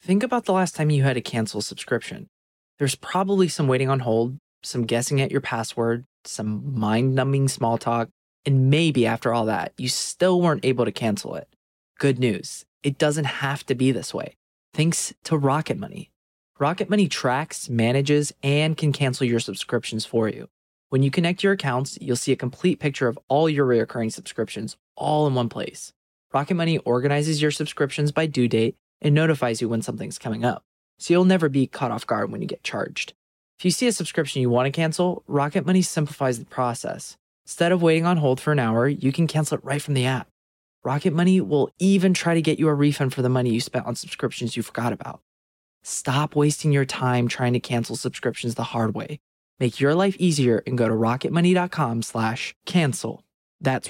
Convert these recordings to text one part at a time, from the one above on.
Think about the last time you had to cancel a subscription. There's probably some waiting on hold, some guessing at your password, some mind-numbing small talk, and maybe after all that, you still weren't able to cancel it. Good news, it doesn't have to be this way. Thanks to Rocket Money. Rocket Money tracks, manages, and can cancel your subscriptions for you. When you connect your accounts, you'll see a complete picture of all your recurring subscriptions all in one place. Rocket Money organizes your subscriptions by due date and notifies you when something's coming up, so you'll never be caught off guard when you get charged. If you see a subscription you want to cancel, Rocket Money simplifies the process. Instead of waiting on hold for an hour, you can cancel it right from the app. Rocket Money will even try to get you a refund for the money you spent on subscriptions you forgot about. Stop wasting your time trying to cancel subscriptions the hard way. Make your life easier and go to rocketmoney.com/cancel. That's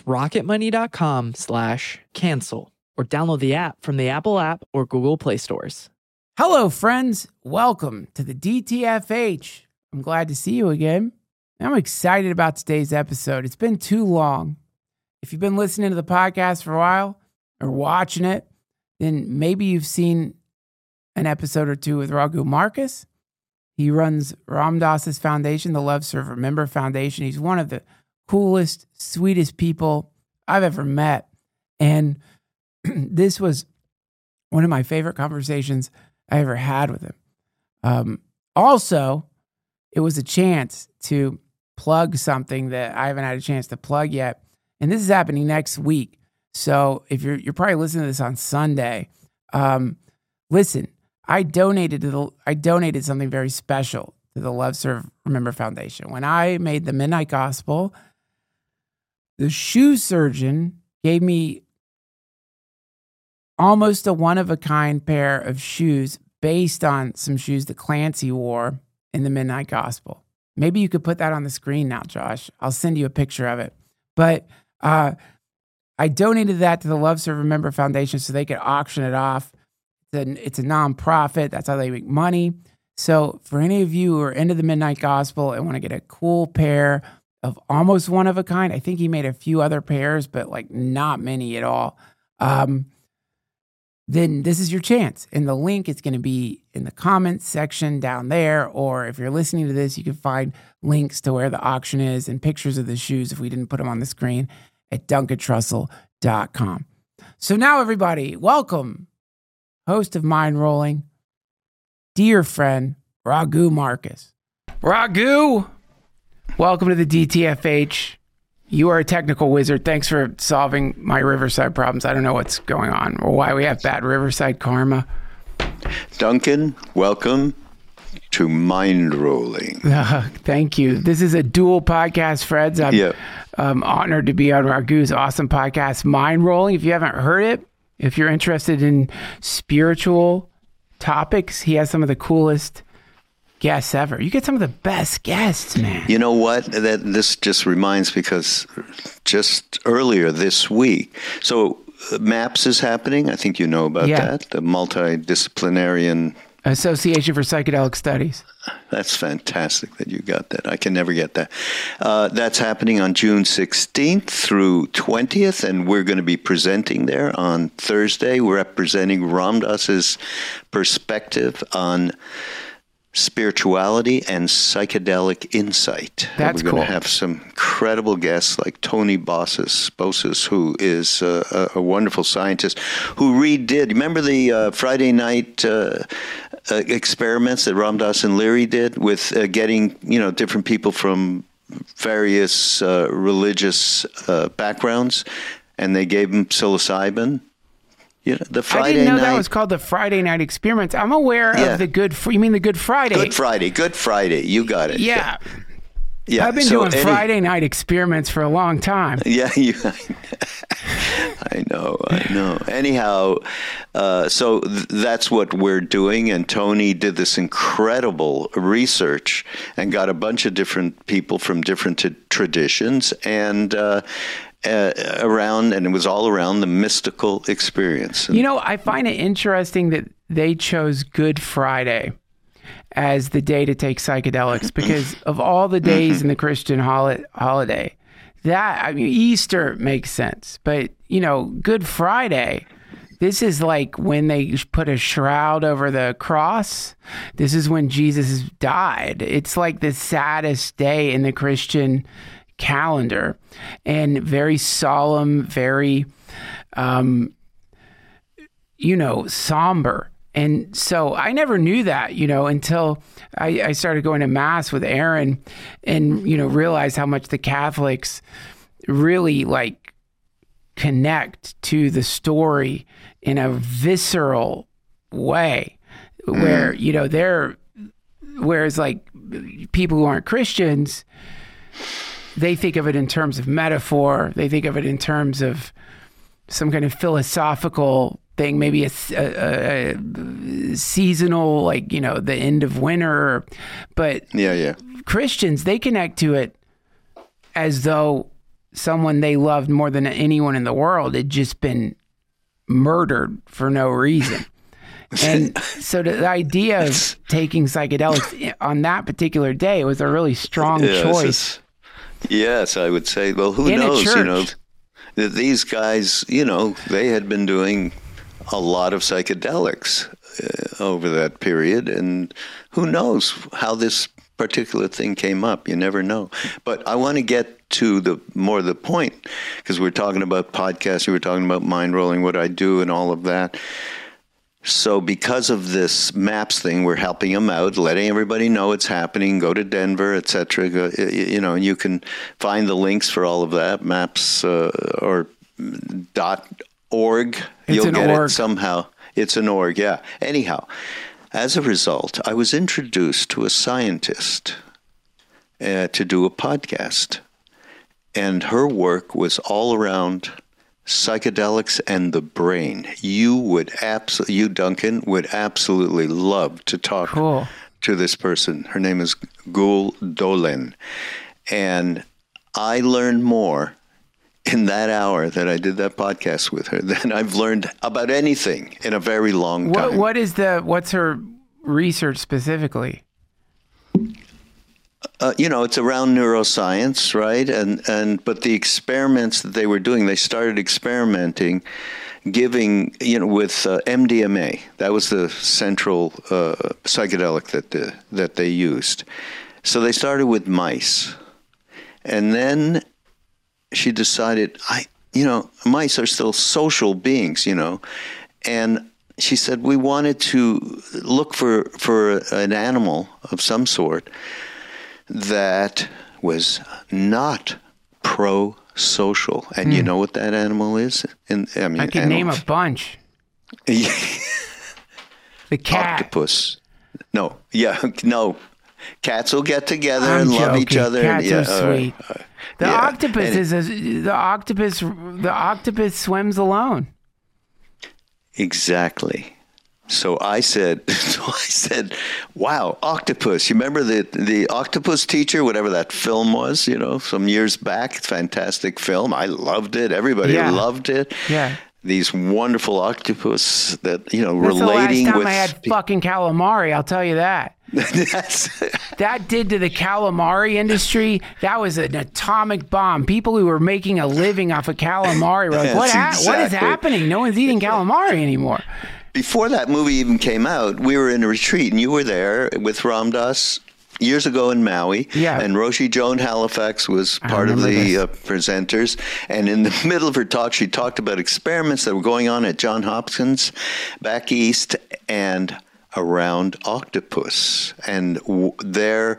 rocketmoney.com/cancel. Or download the app from the Apple app or Google Play stores. Hello, friends. Welcome to the DTFH. I'm glad to see you again. I'm excited about today's episode. It's been too long. If you've been listening to the podcast for a while or watching it, then maybe you've seen an episode or two with Raghu Marcus. He runs Ram Dass's foundation, the Love Serve Remember Foundation. He's one of the coolest, sweetest people I've ever met. And this was one of my favorite conversations I ever had with him. Also, it was a chance to plug something that I haven't had a chance to plug yet. And this is happening next week. So if you're probably listening to this on Sunday, listen, I donated something very special to the Love Serve Remember Foundation. When I made the Midnight Gospel, the shoe surgeon gave me almost a one-of-a-kind pair of shoes based on some shoes that Clancy wore in the Midnight Gospel. Maybe you could put that on the screen now, Josh. I'll send you a picture of it. But I donated that to the Love Serve Remember Foundation so they could auction it off. It's a nonprofit. That's how they make money. So for any of you who are into the Midnight Gospel and want to get a cool pair of almost one-of-a-kind, I think he made a few other pairs, but like not many at all, then this is your chance. And the link is going to be in the comments section down there. Or if you're listening to this, you can find links to where the auction is and pictures of the shoes, if we didn't put them on the screen, at duncantrussell.com. So now, everybody, welcome, host of Mind Rolling, dear friend, Raghu Marcus. Raghu, welcome to the DTFH. You are a technical wizard. Thanks for solving my Riverside problems. I don't know what's going on or why we have bad Riverside karma. Duncan, welcome to Mind Rolling. Thank you. This is a dual podcast, Freds. I'm honored to be on Raghu's awesome podcast, Mind Rolling. If you haven't heard it, if you're interested in spiritual topics, he has some of the coolest guests ever. You get some of the best guests, man. You know what? This just reminds, because just earlier this week, so MAPS is happening. I think you know about that. The Multidisciplinarian Association for Psychedelic Studies. That's fantastic that you got that. I can never get that. That's happening on June 16th through 20th, and we're going to be presenting there on Thursday. We're representing Ram Dass's perspective on spirituality and psychedelic insight. That's We're going cool. to have some incredible guests like Tony Bossis, who is a wonderful scientist who redid. Remember the Friday night experiments that Ram Dass and Leary did with getting different people from various religious backgrounds, and they gave them psilocybin. The Friday I didn't know night. that was called the Friday night experiments. I'm aware of the you mean the Good Friday? Good Friday. You got it. Yeah. Yeah. I've been doing Friday night experiments for a long time. Yeah, I know. Anyhow, so that's what we're doing. And Tony did this incredible research and got a bunch of different people from different traditions and it was all around the mystical experience. I find it interesting that they chose Good Friday as the day to take psychedelics, because of all the days in the Christian holiday, Easter makes sense, but Good Friday, This is like when they put a shroud over the cross. This is when Jesus died. It's like the saddest day in the Christian calendar, and very solemn, very, somber. And so I never knew that, until I started going to Mass with Aaron and, realized how much the Catholics really connect to the story in a visceral way where, whereas people who aren't Christians, they think of it in terms of metaphor. They think of it in terms of some kind of philosophical thing, maybe a seasonal, the end of winter. But Christians, they connect to it as though someone they loved more than anyone in the world had just been murdered for no reason. And so the idea of taking psychedelics on that particular day was a really strong choice. Yes, I would say. Well, who knows? These guys, they had been doing a lot of psychedelics over that period, and who knows how this particular thing came up. You never know. But I want to get to the point, because we're talking about podcasts, we were talking about mind rolling, what I do and all of that. So because of this MAPS thing, we're helping them out, letting everybody know it's happening. Go to Denver, etc. And you can find the links for all of that, MAPS or .org. You'll get it somehow. It's an org, yeah. Anyhow, as a result, I was introduced to a scientist to do a podcast. And her work was all around psychedelics and the brain. You, Duncan, would absolutely love to talk to this person. Her name is Gul Dahlia. And I learned more in that hour that I did that podcast with her than I've learned about anything in a very long time. What's her research specifically? It's around neuroscience, right? But the experiments that they were doing, they started experimenting, giving, with MDMA. That was the central psychedelic that they used. So they started with mice, and then she decided, mice are still social beings, and she said we wanted to look for an animal of some sort that was not pro-social. And you know what that animal is? I can name a bunch. The cat. Octopus. No. Cats will get together and love each other. Cats are sweet. The octopus swims alone. Exactly. So I said, wow, octopus. You remember the Octopus Teacher, whatever that film was, some years back? Fantastic film. I loved it. Everybody loved it. Yeah. These wonderful octopus that, That's relating the last time with... I had fucking calamari, I'll tell you that. That did to the calamari industry. That was an atomic bomb. People who were making a living off of calamari were like, what is happening? No one's eating calamari anymore. Before that movie even came out, we were in a retreat, and you were there with Ram Dass years ago in Maui. Yeah. And Roshi Joan Halifax was part of the presenters. And in the middle of her talk, she talked about experiments that were going on at Johns Hopkins back east and around octopus, and their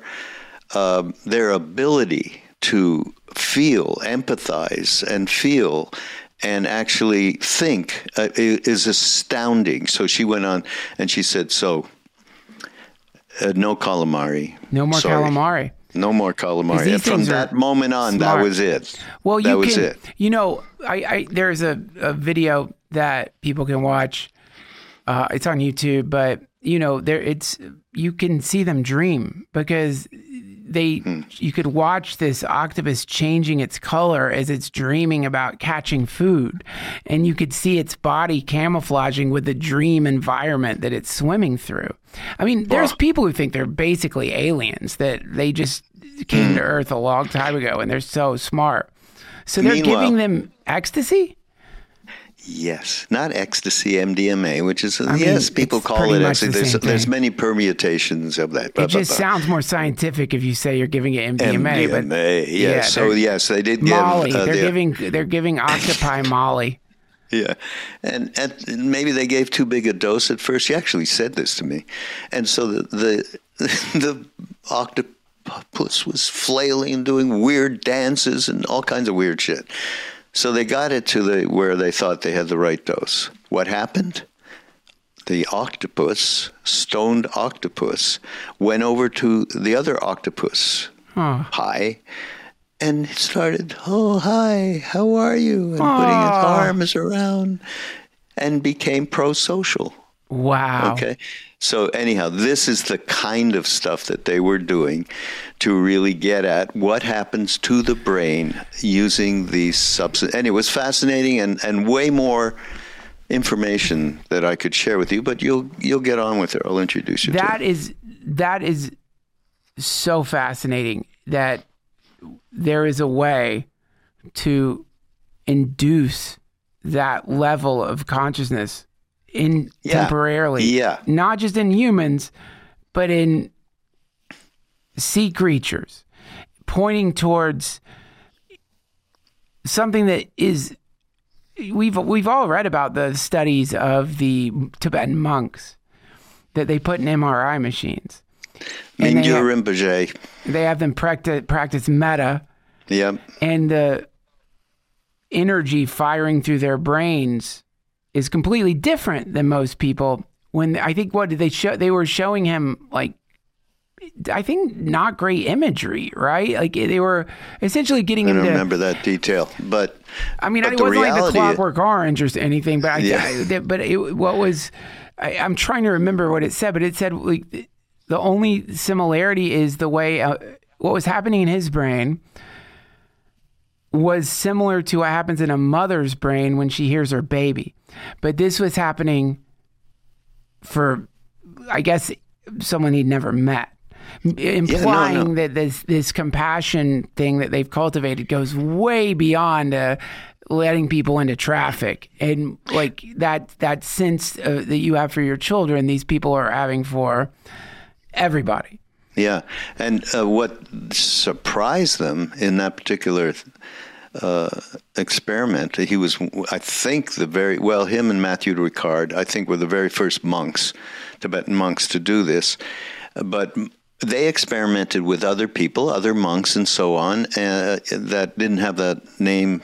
ability to empathize and feel and actually think is astounding. So she went on and she said, no calamari. No more calamari. No more calamari. And from that moment on, that was it. Well, there's a video that people can watch. It's on YouTube, but you can see them dream, because you could watch this octopus changing its color as it's dreaming about catching food, and you could see its body camouflaging with the dream environment that it's swimming through. I mean, there's people who think they're basically aliens, that they just came to Earth a long time ago and they're so smart. So they're giving them ecstasy? Yes, not ecstasy, MDMA, which is, I mean, yes, people it's call pretty it much the ecstasy. same There's thing. many permutations of that. It just sounds more scientific if you say you're giving it MDMA. But yes. yeah, So, yes, they did give... Molly. They're giving octopi Molly. Yeah, and maybe they gave too big a dose at first. She actually said this to me, and so the octopus was flailing and doing weird dances and all kinds of weird shit. So they got it to where they thought they had the right dose. What happened? The octopus, stoned octopus, went over to the other octopus, Pi, and it started, oh, hi, how are you? And putting its arms around, and became pro-social. Wow. Okay. So anyhow, this is the kind of stuff that they were doing to really get at what happens to the brain using these substances. And it was fascinating and way more information that I could share with you, but you'll get on with it. I'll introduce you to it. That is so fascinating that there is a way to induce that level of consciousness temporarily. Yeah. Not just in humans, but in sea creatures, pointing towards something that is, we've all read about the studies of the Tibetan monks that they put in MRI machines. Mingyur Rinpoche. They have them practice metta. Yep. And the energy firing through their brains is completely different than most people. When I think what did they show? They were showing him like, I think not great imagery, right? Like they were essentially getting him. I don't remember that detail, but I mean, it wasn't like the Clockwork Orange or anything. But I'm trying to remember what it said. But it said like the only similarity is the way what was happening in his brain was similar to what happens in a mother's brain when she hears her baby. But this was happening for, I guess, someone he'd never met. Implying that this compassion thing that they've cultivated goes way beyond letting people into traffic. And like that sense that you have for your children, these people are having for everybody. Yeah. And what surprised them in that particular experiment, he was, I think, him and Matthew Ricard, I think, were the very first monks, Tibetan monks, to do this. But they experimented with other people, other monks and so on, that didn't have that name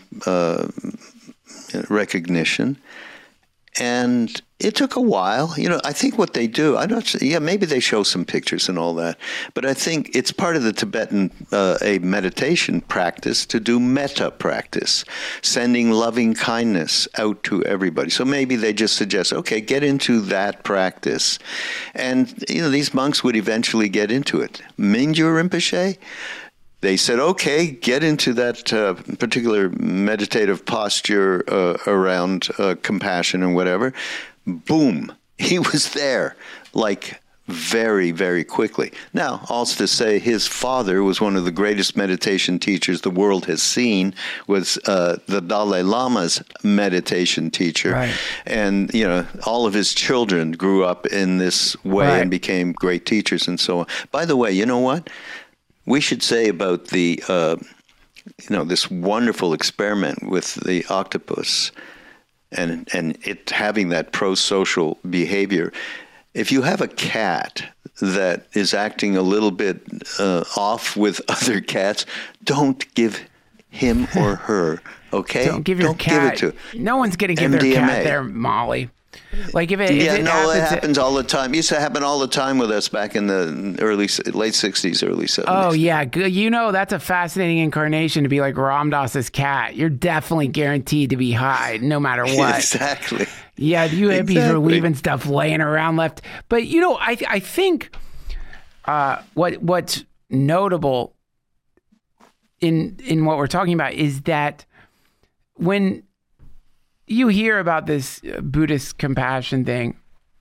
recognition. And it took a while. I think what they do, maybe they show some pictures and all that, but I think it's part of the Tibetan a meditation practice to do metta practice, sending loving kindness out to everybody. So maybe they just suggest, okay, get into that practice. And, these monks would eventually get into it. Mingyur Rinpoche, they said, okay, get into that particular meditative posture around compassion and whatever. Boom, he was there, like very, very quickly. Now, also to say his father was one of the greatest meditation teachers the world has seen, was the Dalai Lama's meditation teacher. Right. And, all of his children grew up in this way and became great teachers and so on. By the way, you know what? We should say about the, this wonderful experiment with the octopus and it having that pro-social behavior. If you have a cat that is acting a little bit off with other cats, don't give him or her, okay? Don't give your cat. Give it to no one's going to give MDMA. Their cat their Molly. Like it happens all the time. It used to happen all the time with us back in the late 60s, early 70s. Oh yeah, that's a fascinating incarnation to be like Ram Dass's cat. You're definitely guaranteed to be high no matter what. Exactly. Yeah, you hippies are leaving stuff laying around left. But I think what's notable in what we're talking about is that when you hear about this Buddhist compassion thing,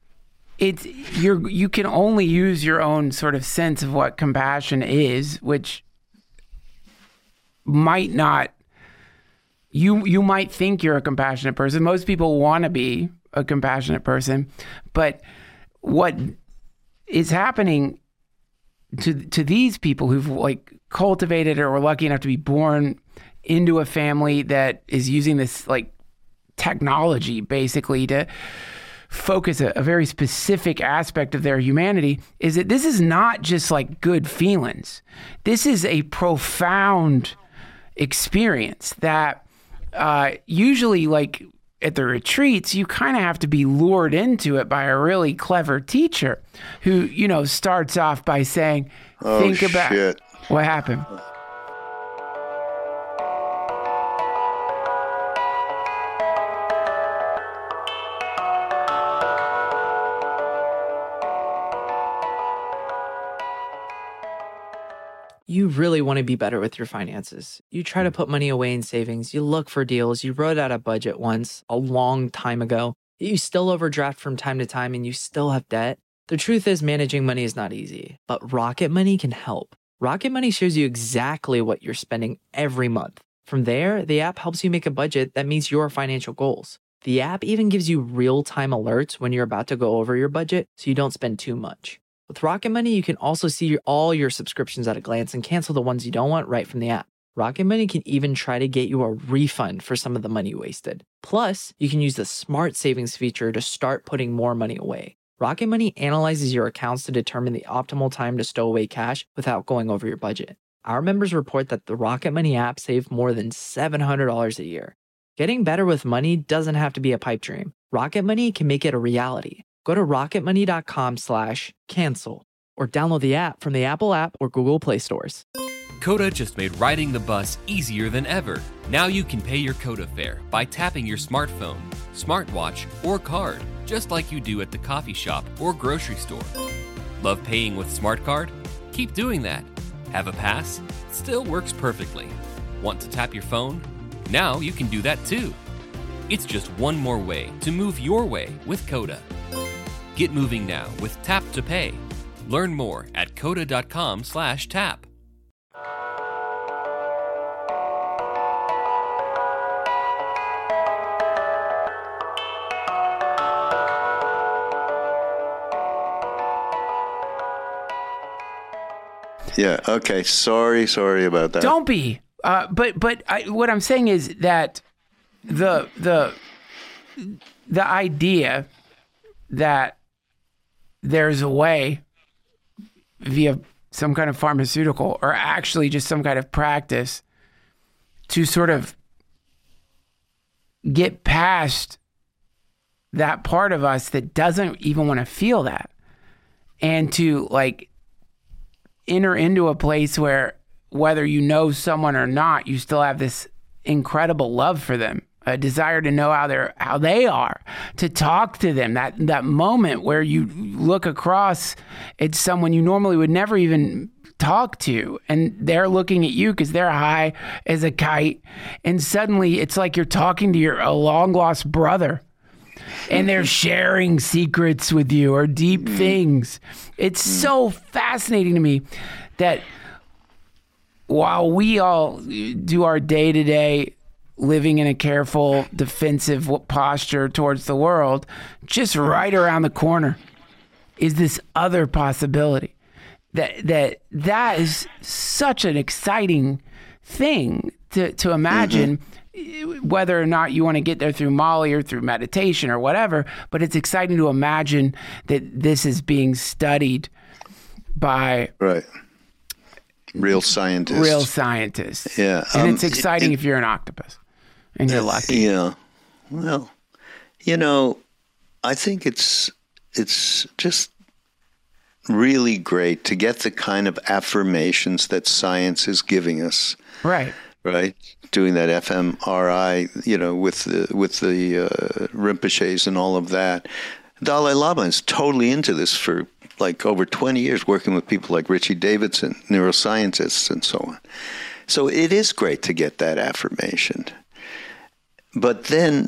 you can only use your own sort of sense of what compassion is, which might not You might think you're a compassionate person. Most people want to be a compassionate person, but what is happening to these people who've like cultivated or were lucky enough to be born into a family that is using this like technology basically to focus a very specific aspect of their humanity, is that this is not just like good feelings. This is a profound experience that usually like at the retreats, you kind of have to be lured into it by a really clever teacher who, you know, starts off by saying, think about what happened. You really want to be better with your finances. You try to put money away in savings. You look for deals. You wrote out a budget once a long time ago. You still overdraft from time to time and you still have debt. The truth is managing money is not easy, but Rocket Money can help. Rocket Money shows you exactly what you're spending every month. From there, the app helps you make a budget that meets your financial goals. The app even gives you real-time alerts when you're about to go over your budget so you don't spend too much. With Rocket Money, you can also see all your subscriptions at a glance and cancel the ones you don't want right from the app. Rocket Money can even try to get you a refund for some of the money you wasted. Plus, you can use the Smart Savings feature to start putting more money away. Rocket Money analyzes your accounts to determine the optimal time to stow away cash without going over your budget. Our members report that the Rocket Money app saved more than $700 a year. Getting better with money doesn't have to be a pipe dream. Rocket Money can make it a reality. Go to rocketmoney.com/cancel or download the app from the Apple app or Google Play stores. Coda just made riding the bus easier than ever. Now you can pay your Coda fare by tapping your smartphone, smartwatch, or card, just like you do at the coffee shop or grocery store. Love paying with Smart Card? Keep doing that. Have a pass? Still works perfectly. Want to tap your phone? Now you can do that too. It's just one more way to move your way with Coda. Get moving now with Tap to Pay. Learn more at coda.com/tap. Yeah. Okay. Sorry about that. Don't be. But what I'm saying is that the idea that there's a way via some kind of pharmaceutical or actually just some kind of practice to sort of get past that part of us that doesn't even want to feel that and to like enter into a place where whether you know someone or not, you still have this incredible love for them, a desire to know how they are, to talk to them. That moment where you look across at someone you normally would never even talk to, and they're looking at you because they're high as a kite, and suddenly it's like you're talking to a long lost brother, and they're sharing secrets with you or deep things. It's so fascinating to me that while we all do our day-to-day living in a careful, defensive posture towards the world, just right around the corner is this other possibility. That is such an exciting thing to imagine, whether or not you want to get there through Molly or through meditation or whatever, but it's exciting to imagine that this is being studied by real scientists. Yeah. And it's exciting if you're an octopus and you're lucky. Yeah. Well, I think it's just really great to get the kind of affirmations that science is giving us. Right. Doing that fMRI, with the Rinpoches and all of that. Dalai Lama is totally into this for like over 20 years, working with people like Richie Davidson, neuroscientists, and so on. So it is great to get that affirmation. But then,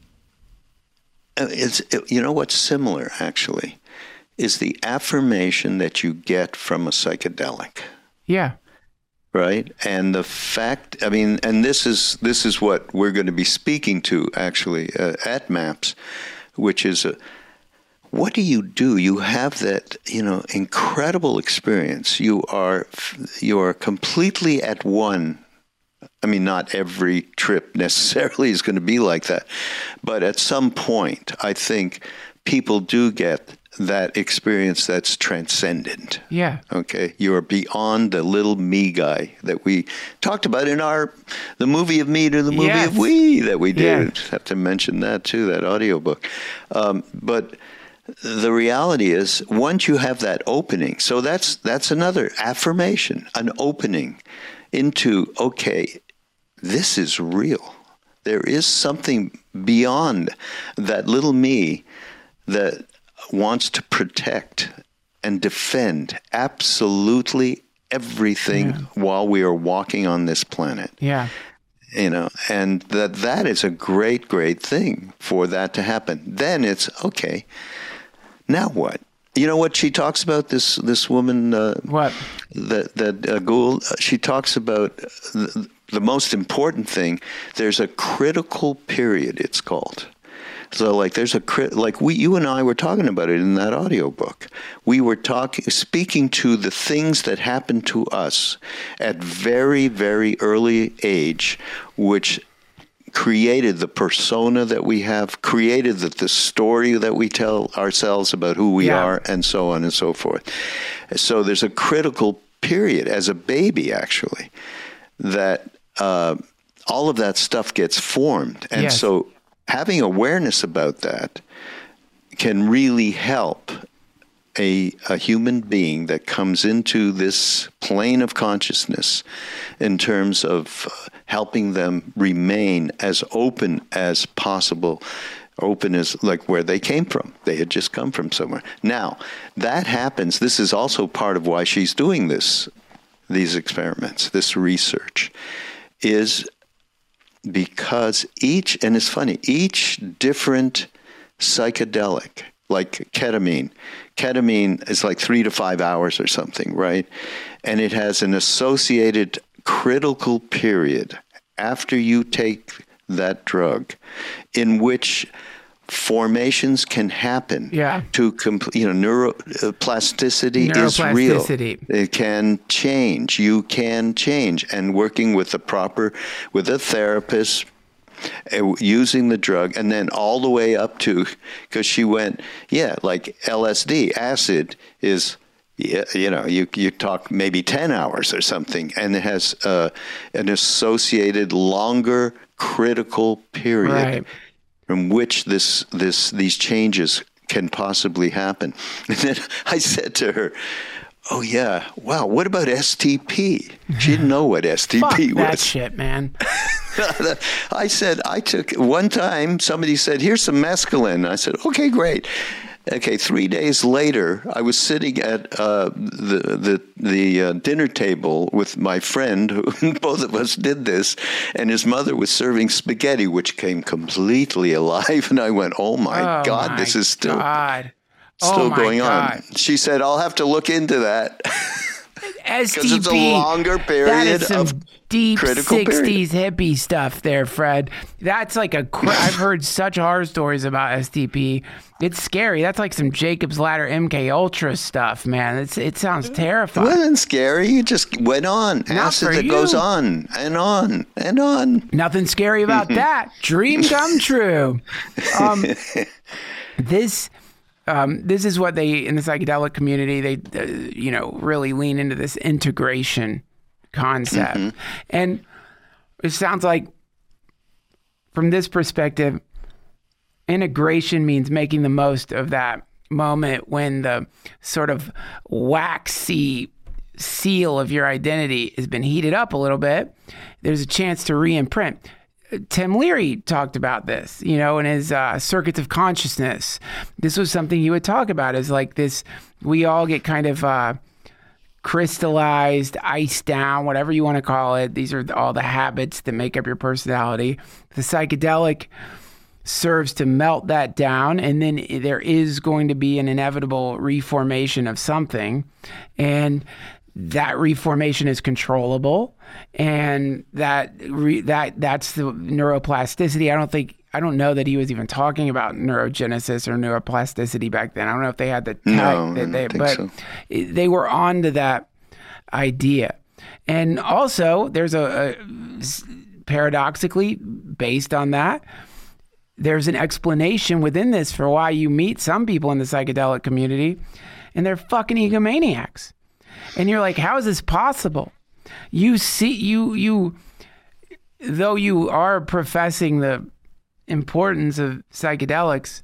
what's similar, actually, is the affirmation that you get from a psychedelic. Yeah. right? And the fact, and this is what we're going to be speaking to actually at MAPS, which is what do? You have that, incredible experience. You are completely at one. Not every trip necessarily is going to be like that, but at some point, I think people do get that experience that's transcendent. Yeah. Okay. You are beyond the little me guy that we talked about in the movie of me to the movie of we that we did. Yeah. Have to mention that too, that audiobook. But the reality is, once you have that opening, so that's another affirmation, an opening into, okay, this is real. There is something beyond that little me that wants to protect and defend absolutely everything while we are walking on this planet. Yeah. And that is a great, great thing for that to happen. Then it's, okay, now what? You know what she talks about, this woman? What? That Gould, she talks about the most important thing. There's a critical period, it's called. So there's you and I were talking about it in that audiobook. We were speaking to the things that happened to us at very, very early age, which created the persona that we have, created the story that we tell ourselves about who we are, and so on and so forth. So there's a critical period as a baby, actually, that all of that stuff gets formed. And so having awareness about that can really help a human being that comes into this plane of consciousness in terms of helping them remain as open as possible, open as like where they came from. They had just come from somewhere. Now, that happens. This is also part of why she's doing these experiments, this research, is because each different psychedelic, like ketamine is like 3 to 5 hours or something, right? And it has an associated critical period after you take that drug in which formations can happen to neuroplasticity is real. It can change. You can change. And working with with a therapist, using the drug, and then all the way up to, because she went, like LSD, acid is, you talk maybe 10 hours or something, and it has an associated longer critical period from which these changes can possibly happen. And then I said to her, oh yeah, wow, what about STP? She didn't know what STP Fuck was. That shit, man. I said, I took one time, somebody said, here's some mescaline. I said, okay, great. Okay, 3 days later, I was sitting at the dinner table with my friend, who both of us did this, and his mother was serving spaghetti, which came completely alive. And I went, oh my God, this is still going on. She said, I'll have to look into that. STP. Because it's a longer period that is some of deep 60s period. hippie stuff there, Fred. That's like I've heard such horror stories about STP. It's scary. That's like some Jacob's Ladder MK Ultra stuff, man. It sounds terrifying. It wasn't scary. You just went on. Not Acid that goes on and on and on. Nothing scary about that. Dream come true. This is what they, in the psychedelic community, they, really lean into this integration concept. Mm-hmm. And it sounds like, from this perspective, integration means making the most of that moment when the sort of waxy seal of your identity has been heated up a little bit. There's a chance to re-imprint. Tim Leary talked about this, in his Circuits of Consciousness. This was something he would talk about as like this, we all get kind of crystallized, iced down, whatever you want to call it. These are all the habits that make up your personality. The psychedelic serves to melt that down, and then there is going to be an inevitable reformation of something. And that reformation is controllable, and that's the neuroplasticity. I don't know that he was even talking about neurogenesis or neuroplasticity back then. I don't know if they had the tech, but they were on to that idea. And also, there's a paradoxically based on that, there's an explanation within this for why you meet some people in the psychedelic community and they're fucking egomaniacs. And you're like, how is this possible? You see, you though you are professing the importance of psychedelics,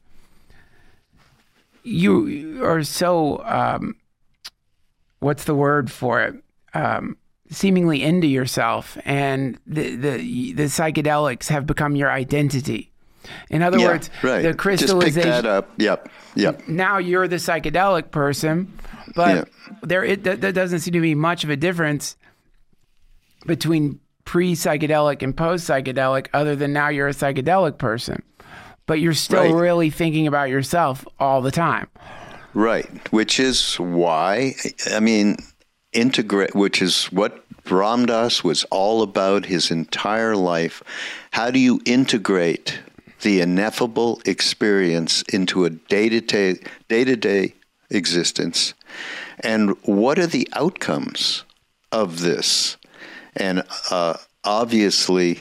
you are so, what's the word for it? Seemingly into yourself, and the psychedelics have become your identity. In other words, the crystallization. Just pick that up. Yep. Now you're the psychedelic person, but there doesn't seem to be much of a difference between pre-psychedelic and post-psychedelic, other than now you're a psychedelic person, but you're still really thinking about yourself all the time. Right, which is why, I mean, which is what Ram Dass was all about his entire life. How do you integrate the ineffable experience into a day-to-day existence? And what are the outcomes of this? And obviously,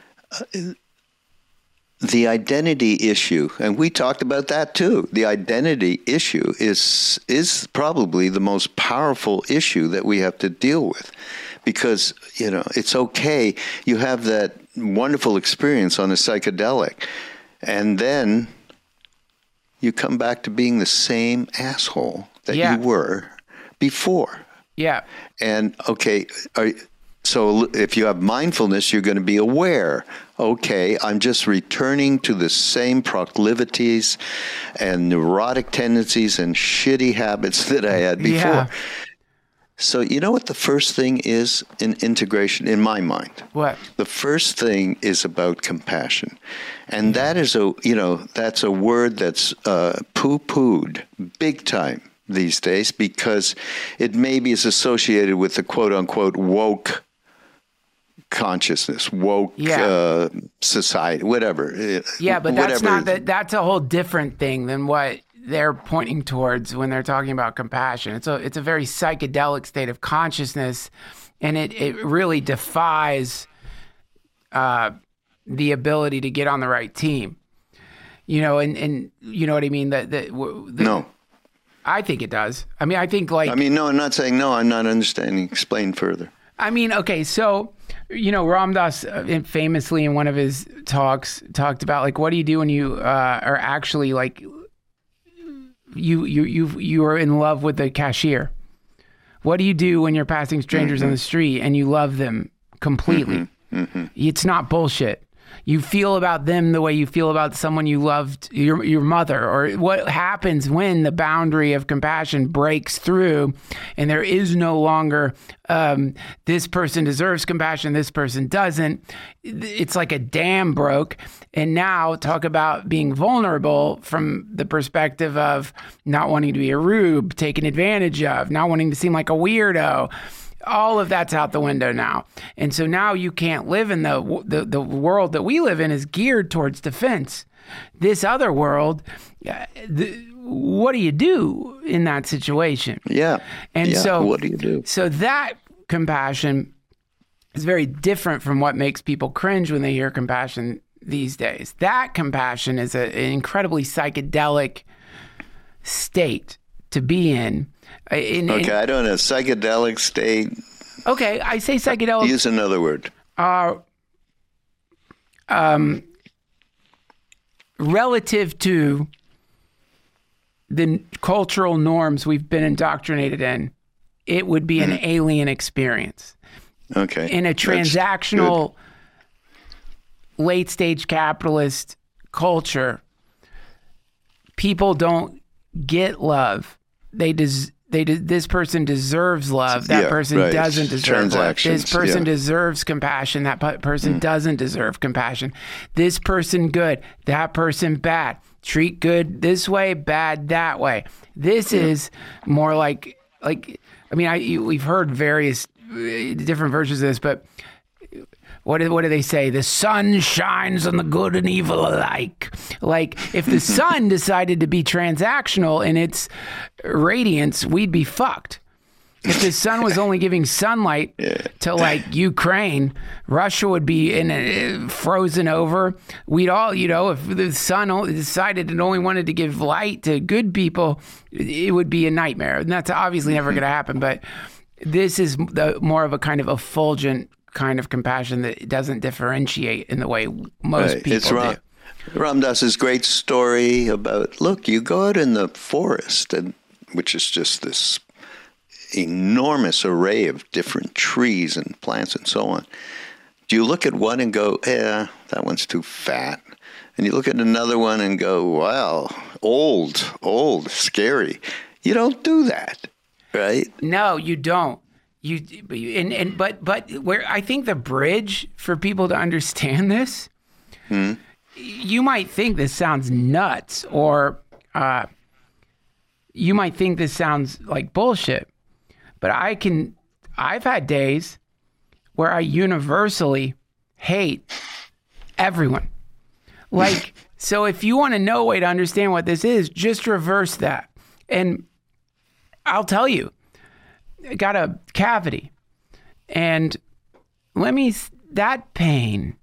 the identity issue, and we talked about that too. The identity issue is probably the most powerful issue that we have to deal with, because, you know, it's okay. You have that wonderful experience on a psychedelic, and then you come back to being the same asshole that you were before. Yeah. And okay, so if you have mindfulness, you're going to be aware. Okay, I'm just returning to the same proclivities and neurotic tendencies and shitty habits that I had before. Yeah. So you know what the first thing is in integration, in my mind? What? The first thing is about compassion. And that is that's a word that's poo-pooed big time these days, because it maybe is associated with the quote-unquote woke consciousness, woke society, whatever. Yeah, but that's not that's a whole different thing than what they're pointing towards when they're talking about compassion. It's a very psychedelic state of consciousness, and it really defies the ability to get on the right team. You know, and you know what I mean? No. I think it does. I mean, no, I'm not saying no. I'm not understanding. Explain further. I mean, okay, so, you know, Ram Dass famously in one of his talks talked about, like, what do you do when you are actually, like, you are in love with the cashier? What do you do when you're passing strangers on the street and you love them completely? It's not bullshit. You feel about them the way you feel about someone you loved, your mother. Or what happens when the boundary of compassion breaks through and there is no longer this person deserves compassion, this person doesn't. It's like a dam broke. And now talk about being vulnerable from the perspective of not wanting to be a rube, taken advantage of, not wanting to seem like a weirdo. All of that's out the window now. And so now you can't live in the world that we live in is geared towards defense. This other world, what do you do in that situation? Yeah. And so what do you do? So that compassion is very different from what makes people cringe when they hear compassion these days. That compassion is an incredibly psychedelic state to be in. I don't know. Psychedelic state. Okay, I say psychedelic. Use another word. Relative to the cultural norms we've been indoctrinated in, it would be an alien experience. Okay. In a transactional, late-stage capitalist culture, people don't get love. This person deserves love. That person doesn't deserve love. This person deserves compassion. That person doesn't deserve compassion. This person good. That person bad. Treat good this way, bad that way. This is more like like, I mean, we've heard various different versions of this, but what do they say? The sun shines on the good and evil alike. Like, if the sun decided to be transactional in its radiance, we'd be fucked. If the sun was only giving sunlight to like Ukraine, Russia would be frozen over. We'd all, if the sun decided it only wanted to give light to good people, it would be a nightmare. And that's obviously never going to happen. But this is more of a kind of effulgent kind of compassion that doesn't differentiate in the way most people do. Ram Dass's great story about, look, you go out in the forest, which is just this enormous array of different trees and plants and so on. Do you look at one and go, that one's too fat? And you look at another one and go, wow, old, scary. You don't do that, right? No, you don't. But where I think the bridge for people to understand this, you might think this sounds nuts, or you might think this sounds like bullshit. But I've had days where I universally hate everyone. Like, so if you want to know a way to understand what this is, just reverse that. And I'll tell you, I got a cavity. And that pain,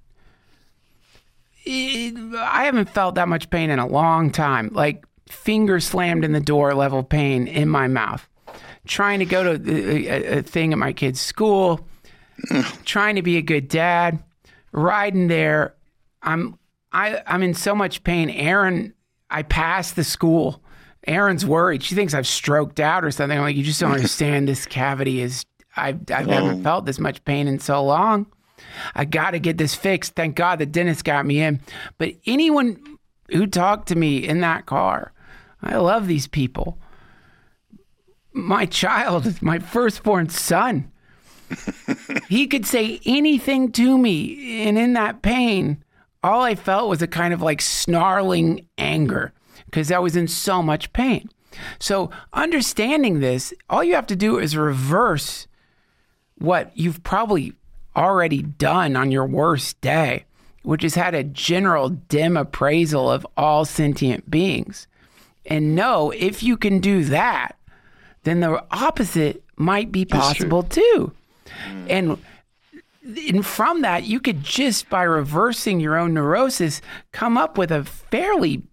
I haven't felt that much pain in a long time. Like, finger slammed in the door level pain in my mouth. Trying to go to a thing at my kid's school, trying to be a good dad, riding there. I'm in so much pain. Erin, I passed the school. Erin's worried. She thinks I've stroked out or something. I'm like, you just don't understand. This cavity is, I've never felt this much pain in so long. I got to get this fixed. Thank God the dentist got me in. But anyone who talked to me in that car, I love these people. My child, my firstborn son, he could say anything to me. And in that pain, all I felt was a kind of like snarling anger because I was in so much pain. So understanding this, all you have to do is reverse what you've probably already done on your worst day, which is had a general dim appraisal of all sentient beings. And know if you can do that, then the opposite might be possible too. And from that, you could just by reversing your own neurosis, come up with a fairly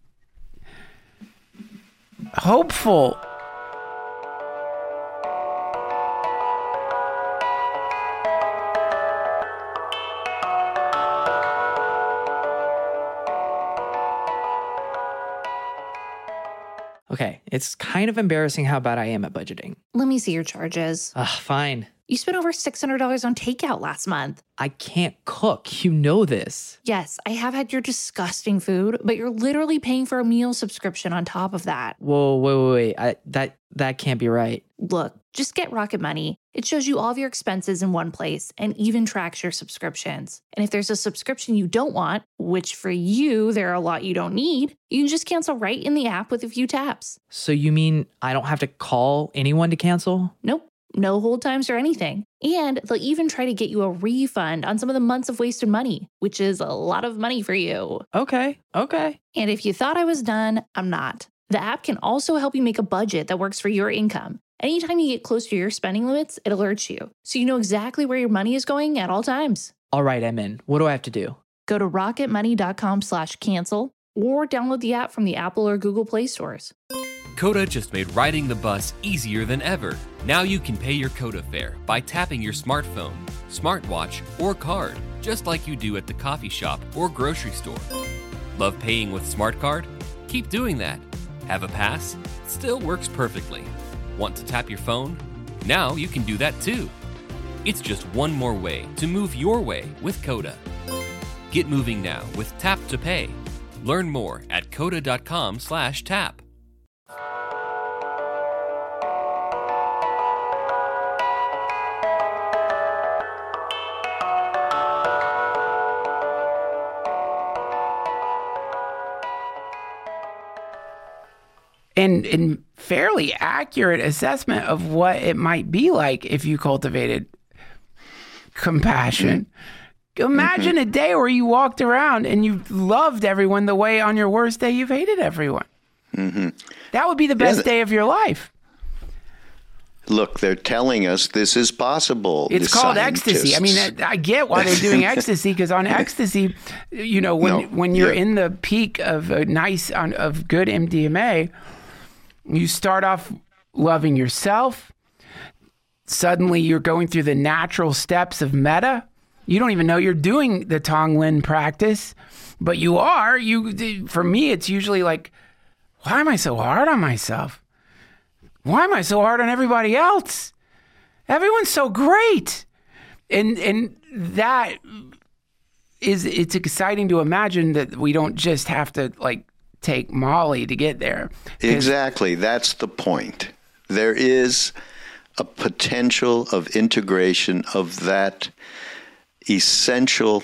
hopeful Okay, it's kind of embarrassing how bad I am at budgeting. Let me see your charges. Fine. You spent over $600 on takeout last month. I can't cook. You know this. Yes, I have had your disgusting food, but you're literally paying for a meal subscription on top of that. Whoa, wait. That can't be right. Look, just get Rocket Money. It shows you all of your expenses in one place and even tracks your subscriptions. And if there's a subscription you don't want, which for you, there are a lot you don't need, you can just cancel right in the app with a few taps. So you mean I don't have to call anyone to cancel? Nope. No hold times or anything. And they'll even try to get you a refund on some of the months of wasted money, which is a lot of money for you. Okay. And if you thought I was done, I'm not. The app can also help you make a budget that works for your income. Anytime you get close to your spending limits, it alerts you, so you know exactly where your money is going at all times. All right, I'm in. What do I have to do? Go to rocketmoney.com/cancel or download the app from the Apple or Google Play stores. Coda just made riding the bus easier than ever. Now you can pay your Coda fare by tapping your smartphone, smartwatch, or card, just like you do at the coffee shop or grocery store. Love paying with Smart Card? Keep doing that. Have a pass? Still works perfectly. Want to tap your phone? Now you can do that too. It's just one more way to move your way with Coda. Get moving now with Tap to Pay. Learn more at coda.com/tap. And fairly accurate assessment of what it might be like if you cultivated compassion. Imagine a day where you walked around and you loved everyone the way on your worst day you've hated everyone. That would be the best day of your life. Look, they're telling us this is possible. It's called ecstasy. I mean, I get why they're doing ecstasy, because on ecstasy, you know, when you're in the peak of of good MDMA, you start off loving yourself. Suddenly, you're going through the natural steps of metta. You don't even know you're doing the Tonglen practice, but you are. For me, it's usually like, why am I so hard on myself? Why am I so hard on everybody else? Everyone's so great. And that is, it's exciting to imagine that we don't just have to like take Molly to get there. Exactly. That's the point. There is a potential of integration of that essential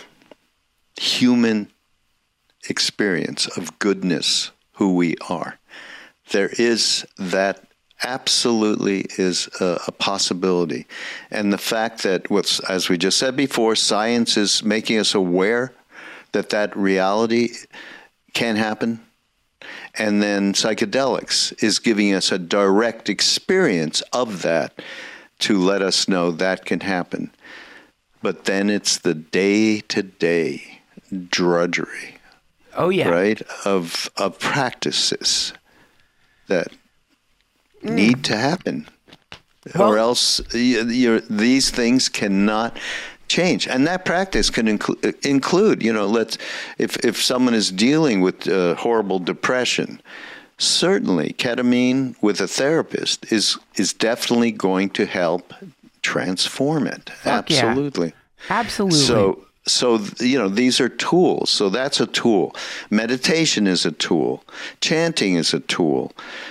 human experience of goodness, who we are. There is that. Absolutely is a possibility. And the fact that, as we just said before, science is making us aware that reality can happen. And then psychedelics is giving us a direct experience of that to let us know that can happen. But then it's the day-to-day drudgery. Oh, yeah. Right? Of practices that need to happen, or else these things cannot change. And that practice can include, you know, if someone is dealing with horrible depression, certainly ketamine with a therapist is definitely going to help transform it. Fuck absolutely. Yeah. Absolutely. So, you know, these are tools. So that's a tool. Meditation is a tool. Chanting is a tool.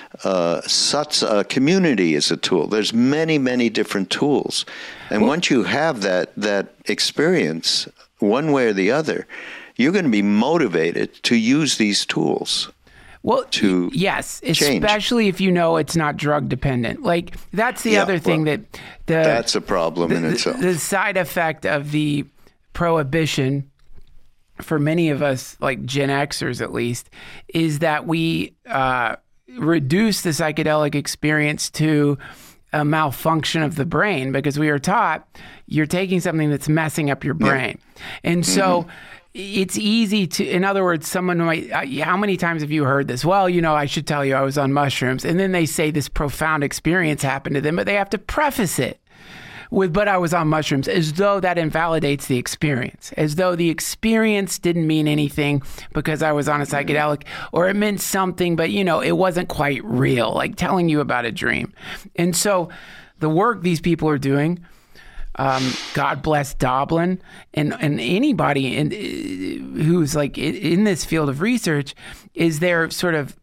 Community is a tool. There's many, many different tools. And once you have that experience, one way or the other, you're going to be motivated to use these tools. Well, yes, especially if you know it's not drug dependent. Like, that's the other thing that's a problem in itself. The side effect of the prohibition for many of us, like Gen Xers at least, is that we reduce the psychedelic experience to a malfunction of the brain, because we are taught you're taking something that's messing up your brain. And so it's easy to, in other words, someone might, how many times have you heard this? Well, you know, I should tell you I was on mushrooms. And then they say this profound experience happened to them, but they have to preface it with, but I was on mushrooms, as though that invalidates the experience, as though the experience didn't mean anything because I was on a psychedelic, or it meant something, but, you know, it wasn't quite real, like telling you about a dream. And so the work these people are doing, God bless Doblin and anybody who's like in this field of research, is they're sort of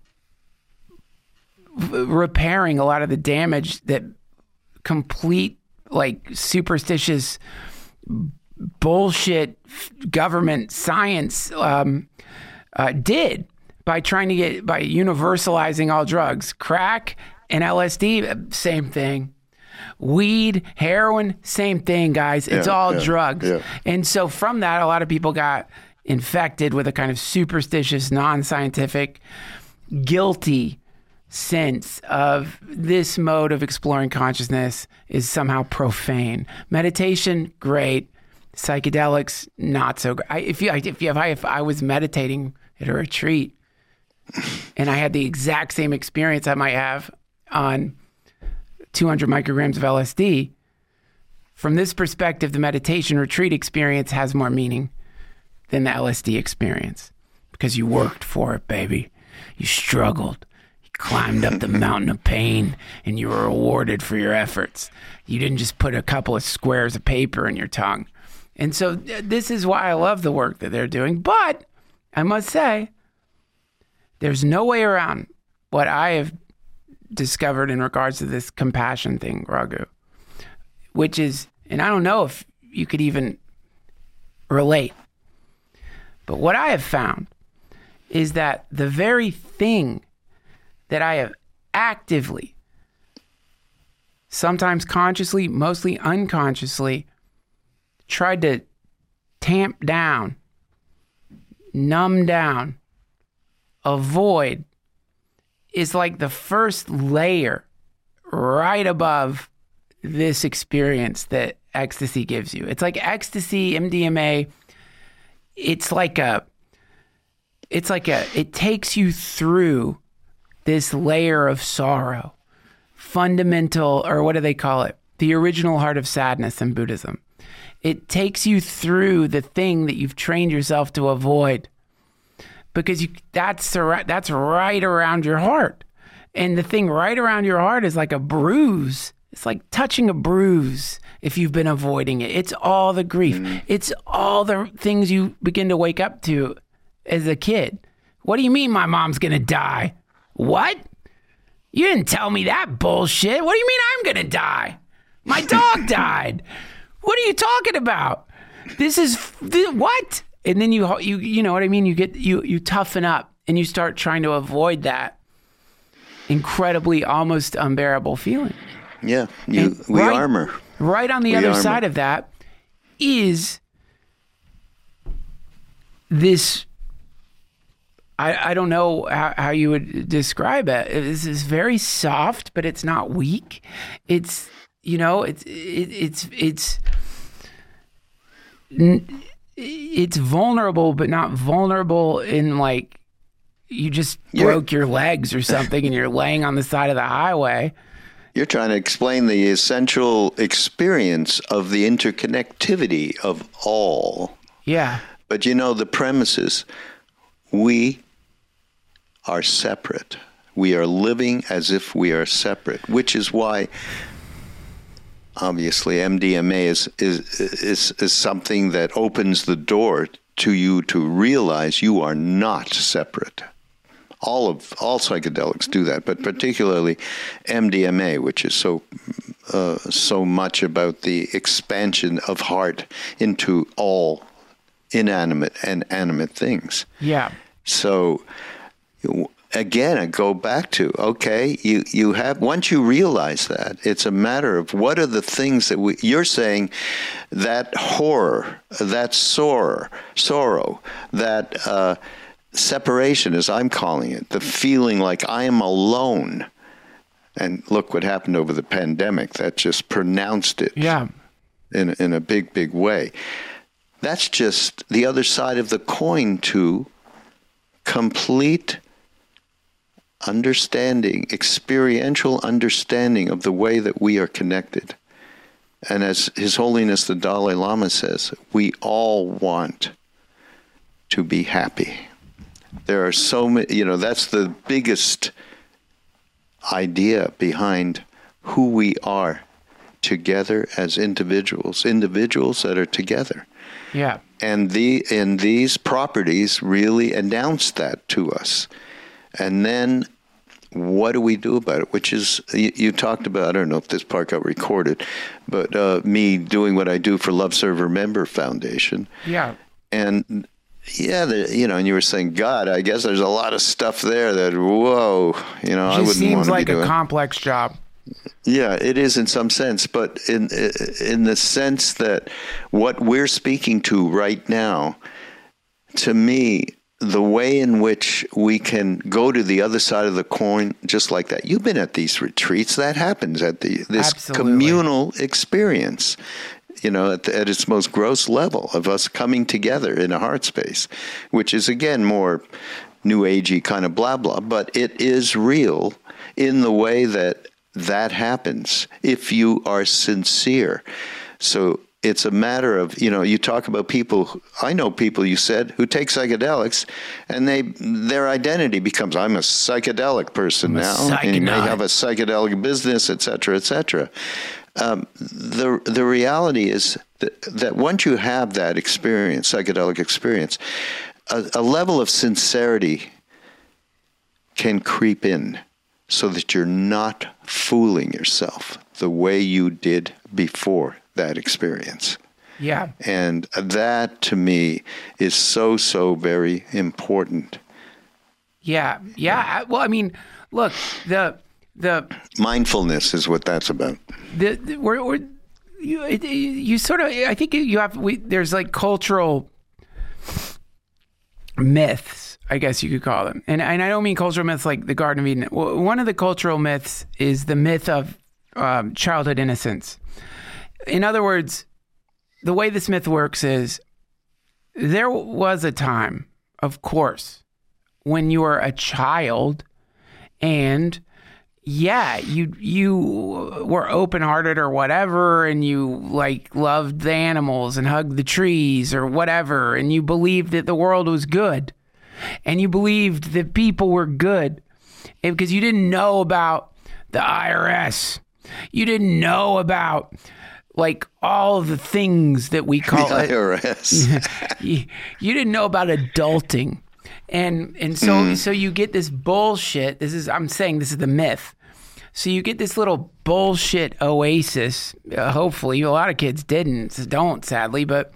repairing a lot of the damage that complete, like, superstitious bullshit government science did by universalizing all drugs. Crack and LSD, same thing. Weed, heroin, same thing, guys. It's all drugs. Yeah. And so from that, a lot of people got infected with a kind of superstitious, non-scientific, guilty sense of this mode of exploring consciousness is somehow profane. Meditation, great. Psychedelics, not so great. If I was meditating at a retreat and I had the exact same experience I might have on 200 micrograms of LSD, from this perspective, the meditation retreat experience has more meaning than the LSD experience, because you worked for it, baby. You struggled. Climbed up the mountain of pain, and you were rewarded for your efforts. You didn't just put a couple of squares of paper in your tongue. And so this is why I love the work that they're doing. But I must say, there's no way around what I have discovered in regards to this compassion thing, Raghu, which is, and I don't know if you could even relate, but what I have found is that the very thing that I have actively, sometimes consciously, mostly unconsciously, tried to tamp down, numb down, avoid, is like the first layer right above this experience that ecstasy gives you. It's like ecstasy, MDMA. It takes you through this layer of sorrow, fundamental, or what do they call it? The original heart of sadness in Buddhism. It takes you through the thing that you've trained yourself to avoid, because that's right around your heart. And the thing right around your heart is like a bruise. It's like touching a bruise if you've been avoiding it. It's all the grief. It's all the things you begin to wake up to as a kid. What do you mean my mom's going to die? What? You didn't tell me that bullshit. What do you mean I'm going to die? My dog died. What are you talking about? What? And then you know what I mean? You toughen up and you start trying to avoid that incredibly, almost unbearable feeling. Yeah, armor. Right on the other side of that is this, I don't know how you would describe it. This is very soft, but it's not weak. It's, it's vulnerable, but not vulnerable in like you just broke your legs or something and you're laying on the side of the highway. You're trying to explain the essential experience of the interconnectivity of all. Yeah. But the premise is we are separate. We are living as if we are separate, which is why obviously MDMA is something that opens the door to you to realize you are not separate. All psychedelics do that, but particularly MDMA, which is so much about the expansion of heart into all inanimate and animate things. Yeah. So again, I go back to, okay, you have, once you realize that, it's a matter of what are the things that you're saying, that horror, that sorrow, that separation, as I'm calling it, the feeling like I am alone. And look what happened over the pandemic. That just pronounced it in a big, big way. That's just the other side of the coin to complete understanding, experiential understanding of the way that we are connected. And as His Holiness the Dalai Lama says, we all want to be happy. There are so many, that's the biggest idea behind who we are together as individuals that are together. Yeah. And these properties really announce that to us. And then what do we do about it? Which is, you talked about, I don't know if this part got recorded, but me doing what I do for Love Serve Remember Foundation. Yeah. And and you were saying, God, I guess there's a lot of stuff there that, whoa, I wouldn't want to be doing. Seems like a complex job. Yeah, it is in some sense, but in the sense that what we're speaking to right now, to me, the way in which we can go to the other side of the coin, just like that. You've been at these retreats. That happens at this Absolutely. Communal experience. At its most gross level of us coming together in a heart space, which is, again, more new agey kind of blah, blah, but it is real in the way that happens if you are sincere. So it's a matter of, you talk about people, I know people, you said, who take psychedelics and their identity becomes, I'm a psychedelic person now, and you may have a psychedelic business, et cetera, et cetera. The reality is that once you have that experience, psychedelic experience, a level of sincerity can creep in so that you're not fooling yourself the way you did before that experience. Yeah. And that, to me, is so, so very important. Yeah. Yeah. Well, I mean, look, mindfulness is what that's about. You sort of, I think you have, there's like cultural myths, I guess you could call them. And I don't mean cultural myths like the Garden of Eden. One of the cultural myths is the myth of childhood innocence. In other words, the way this myth works is there was a time, of course, when you were a child and you were open-hearted or whatever, and you like loved the animals and hugged the trees or whatever, and you believed that the world was good, and you believed that people were good, because you didn't know about the IRS, you didn't know about like all of the things that we call the IRS. You didn't know about adulting. And so you get this bullshit. I'm saying this is the myth. So you get this little bullshit oasis. Hopefully, a lot of kids don't, sadly. But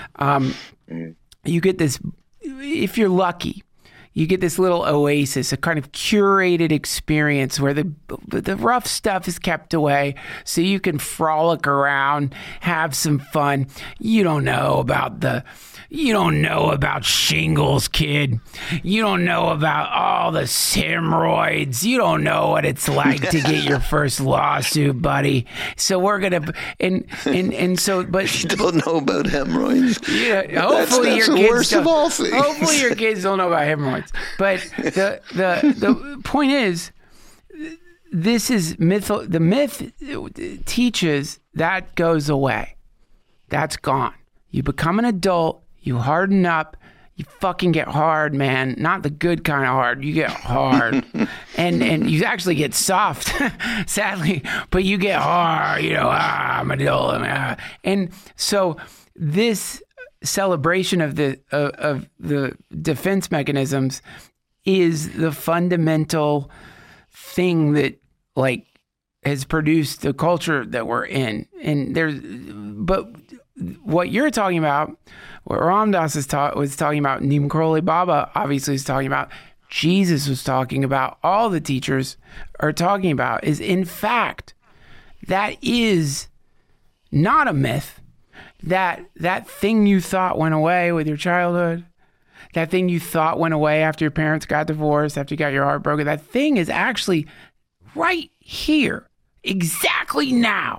you get this, if you're lucky, you get this little oasis, a kind of curated experience where the rough stuff is kept away so you can frolic around, have some fun. You don't know about shingles, kid. You don't know about all the hemorrhoids. You don't know what it's like to get your first lawsuit, buddy. So we're gonna but you don't know about hemorrhoids. Yeah, hopefully that's your the kids worst don't. Of all things. Hopefully your kids don't know about hemorrhoids. But the point is, this is myth. The myth teaches that goes away. That's gone. You become an adult. You harden up. You fucking get hard, man. Not the good kind of hard. You get hard. and you actually get soft, sadly. But you get hard. I'm an adult. And so this celebration of the defense mechanisms is the fundamental thing that like has produced the culture that we're in. But what you're talking about, what Ram Dass was talking about, Neem Karoli Baba obviously is talking about, Jesus was talking about, all the teachers are talking about, is in fact, that is not a myth. That thing you thought went away with your childhood, that thing you thought went away after your parents got divorced, after you got your heart broken, that thing is actually right here, exactly now.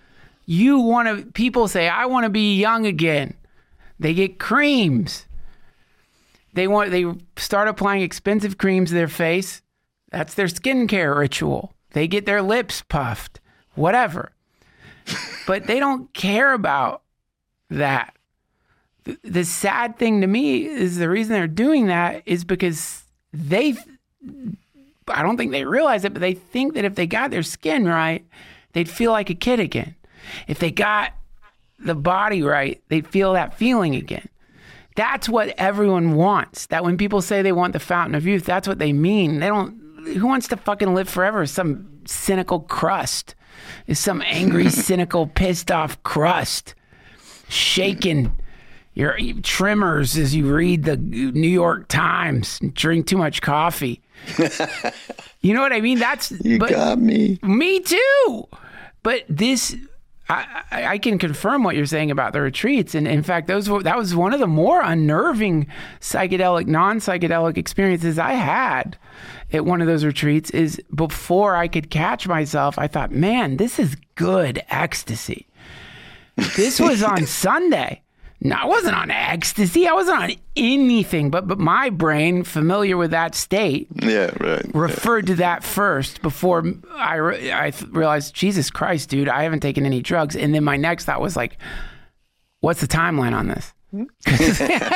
People say, I want to be young again. They get creams. They start applying expensive creams to their face. That's their skincare ritual. They get their lips puffed, whatever. But they don't care about that. The sad thing to me is the reason they're doing that is because I don't think they realize it, but they think that if they got their skin right, they'd feel like a kid again. If they got the body right, they'd feel that feeling again. That's what everyone wants. That when people say they want the fountain of youth, that's what they mean. Who wants to fucking live forever? Some cynical crust. Is some angry, cynical, pissed off crust shaking your trimmers as you read the New York Times and drink too much coffee. You know what I mean? Got me. Me too. But this, I can confirm what you're saying about the retreats. And in fact, that was one of the more unnerving non-psychedelic experiences I had at one of those retreats. Is before I could catch myself, I thought, man, this is good ecstasy. This was on Sunday. No, I wasn't on ecstasy. I wasn't on anything, but my brain, familiar with that state, referred to that first before I realized, Jesus Christ, dude, I haven't taken any drugs. And then my next thought was like, what's the timeline on this? Because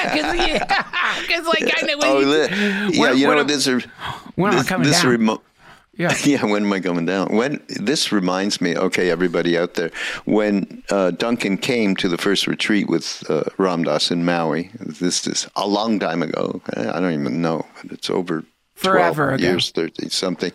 like I know when am I coming down? This reminds me, okay, everybody out there, when Duncan came to the first retreat with Ram Dass in Maui, this is a long time ago. I don't even know, but it's over forever 12 years, 30 something.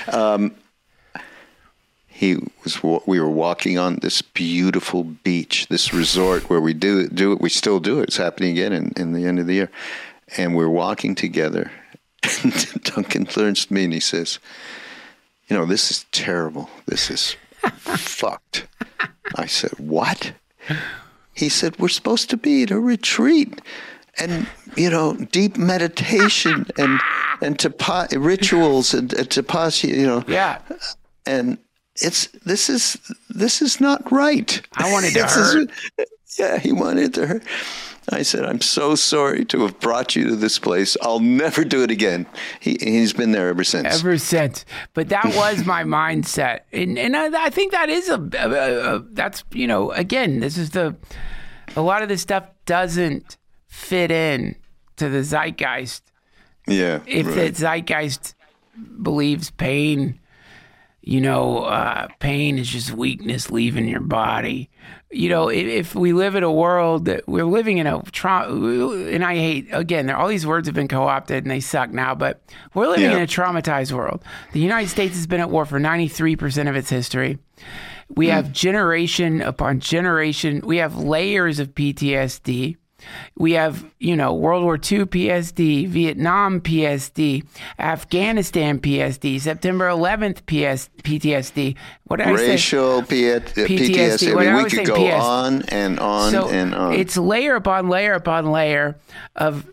We were walking on this beautiful beach, this resort where we do it. We still do it. It's happening again in the end of the year, and we're walking together. And Duncan turns to me and he says, this is terrible. This is fucked. I said, what? He said, we're supposed to be at a retreat and, deep meditation and rituals and tapasya, Yeah. And this is not right. I wanted to hurt. Yeah, he wanted to hurt. I said, I'm so sorry to have brought you to this place. I'll never do it again. He's been there ever since. But that was my mindset. And I think that is that's, again, this is a lot of this stuff doesn't fit in to the zeitgeist. Yeah. If the zeitgeist believes pain, pain is just weakness leaving your body. If we live in a world that we're living in a and I hate, again, all these words have been co-opted and they suck now, but we're living in a traumatized world. The United States has been at war for 93% of its history. We have generation upon generation. We have layers of PTSD. We have, World War II PTSD, Vietnam PTSD, Afghanistan PTSD, September 11th PTSD. What did I say? Racial PTSD. I mean, we could go on and on and on. It's layer upon layer upon layer of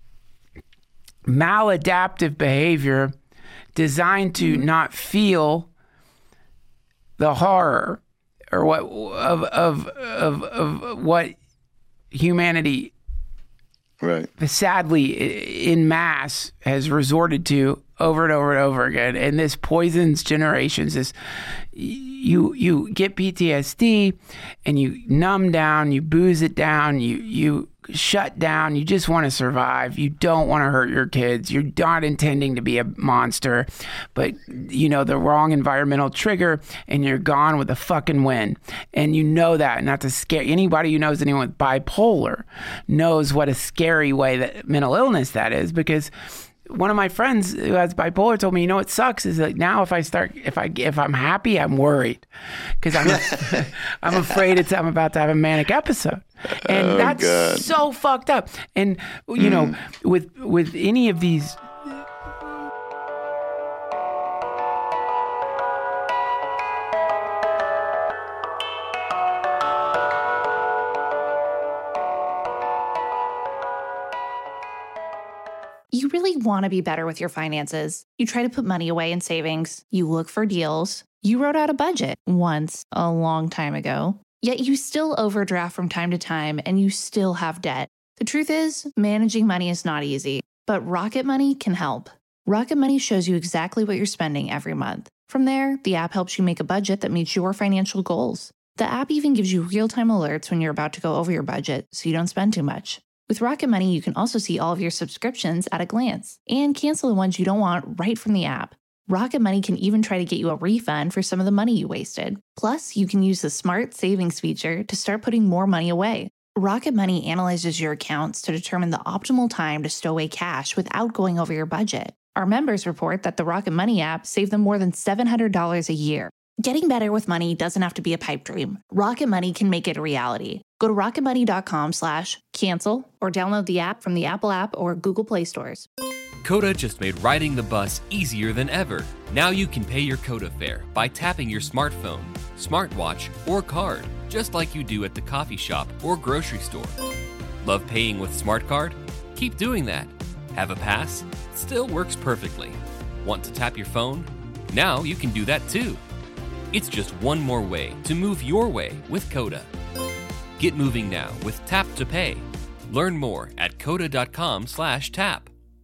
maladaptive behavior designed to not feel the horror or what of what humanity, right, sadly in mass has resorted to over and over and over again. And this poisons generations. This you get PTSD and you numb down, you booze it down, you shut down, you just want to survive. You don't want to hurt your kids. You're not intending to be a monster, but the wrong environmental trigger and you're gone with a fucking wind. And that, not to scare anybody who knows anyone with bipolar knows what a scary way that mental illness that is, because one of my friends who has bipolar told me, what sucks is that now if I'm happy, I'm worried because I'm afraid I'm about to have a manic episode. And that's so fucked up. And, with any of these, You really want to be better with your finances. You try to put money away in savings. You look for deals. You wrote out a budget once a long time ago. Yet you still overdraft from time to time and you still have debt. The truth is, managing money is not easy, but Rocket Money can help. Rocket Money shows you exactly what you're spending every month. From there, the app helps you make a budget that meets your financial goals. The app even gives you real-time alerts when you're about to go over your budget so you don't spend too much. With Rocket Money, you can also see all of your subscriptions at a glance and cancel the ones you don't want right from the app. Rocket Money can even try to get you a refund for some of the money you wasted. Plus, you can use the Smart Savings feature to start putting more money away. Rocket Money analyzes your accounts to determine the optimal time to stow away cash without going over your budget. Our members report that the Rocket Money app saved them more than $700 a year. Getting better with money doesn't have to be a pipe dream. Rocket Money can make it a reality. Go to rocketmoney.com/cancel or download the app from the Apple App or Google Play stores. Coda just made riding the bus easier than ever. Now you can pay your Coda fare by tapping your smartphone, smartwatch, or card, just like you do at the coffee shop or grocery store. Love paying with Smart Card? Keep doing that. Have a pass? Still works perfectly. Want to tap your phone? Now you can do that too. It's just one more way to move your way with Coda. Get moving now with Tap to Pay. Learn more at coda.com/tap.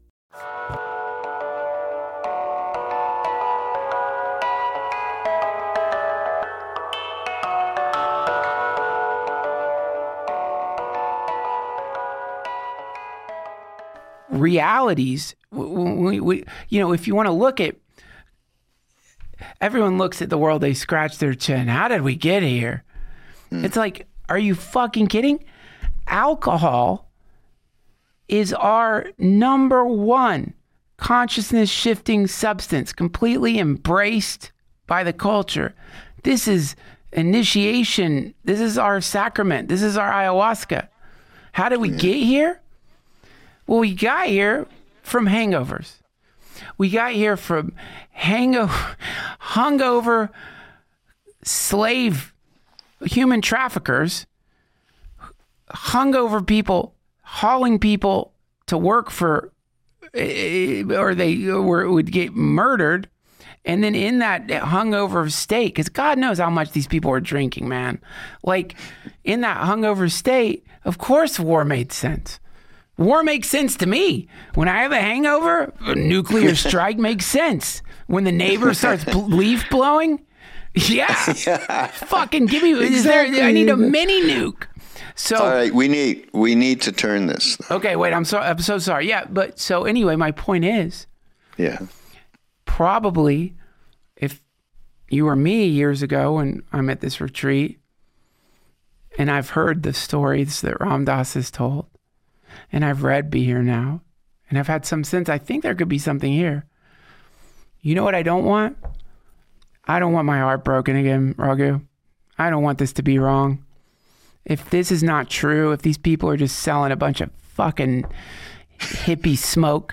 Realities, if you want to look at, everyone looks at the world, they scratch their chin. How did we get here? It's like, are you fucking kidding? Alcohol is our number one consciousness shifting substance, completely embraced by the culture. This is initiation. This is our sacrament. This is our ayahuasca. How did we get here? Well, we got here from hangovers. We got here from hungover slave human traffickers, hungover people hauling people to work for, or would get murdered. And then in that hungover state, because God knows how much these people are drinking, man. Like, in that hungover state, of course war made sense. War makes sense to me. When I have a hangover, a nuclear strike makes sense. When the neighbor starts leaf blowing, yeah. Fucking give me, exactly. I need a mini nuke. So, all right, we need to turn this. Okay, wait, I'm so sorry. Yeah, but so anyway, my point is, yeah, probably if you were me years ago and I'm at this retreat and I've heard the stories that Ram Dass has told and I've read Be Here Now and I've had some sense, I think there could be something here. You know what I don't want? I don't want my heart broken again, Raghu. I don't want this to be wrong. If this is not true, if these people are just selling a bunch of fucking hippie smoke,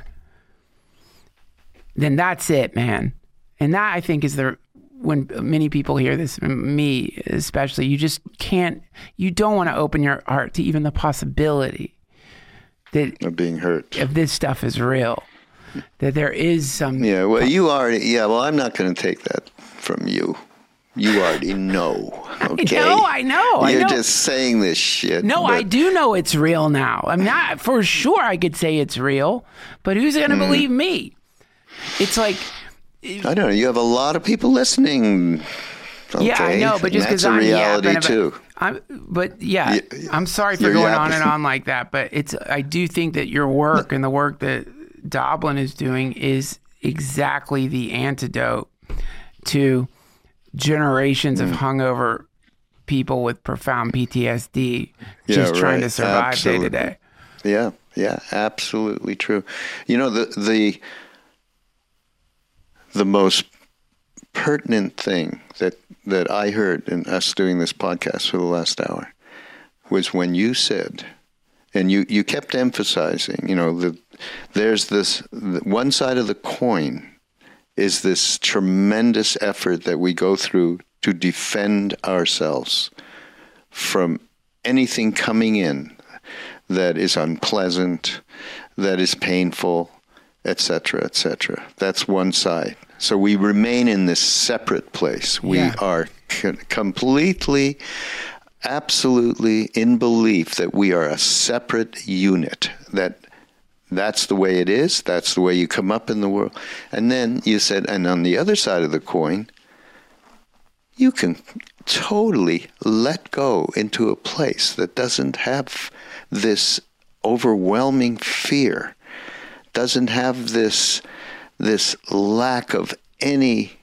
then that's it, man. And that, I think, is when many people hear this, me especially, you just can't, you don't want to open your heart to even the possibility that of being hurt, if this stuff is real, that there is some. Yeah, well, well, I'm not going to take that from you. You already know, okay? I know. You're just saying this shit. No, I do know it's real now. I mean, for sure I could say it's real, but who's going to believe me? It's like... I don't know. You have a lot of people listening. Okay? Yeah, I know, but just because I'm reality too. I'm sorry for going on and on like that, but I do think that your work and the work that Doblin is doing is exactly the antidote to generations of hungover people with profound PTSD trying to survive day to day. Yeah, absolutely true. You know, the most pertinent thing that I heard in us doing this podcast for the last hour was when you said, and you kept emphasizing, you know, there's this one side of the coin is this tremendous effort that we go through to defend ourselves from anything coming in that is unpleasant, that is painful, etc., etc. That's one side. So we remain in this separate place. We are completely, absolutely in belief that we are a separate unit, that's the way it is. That's the way you come up in the world. And then you said, and on the other side of the coin, you can totally let go into a place that doesn't have this overwhelming fear, doesn't have this lack of any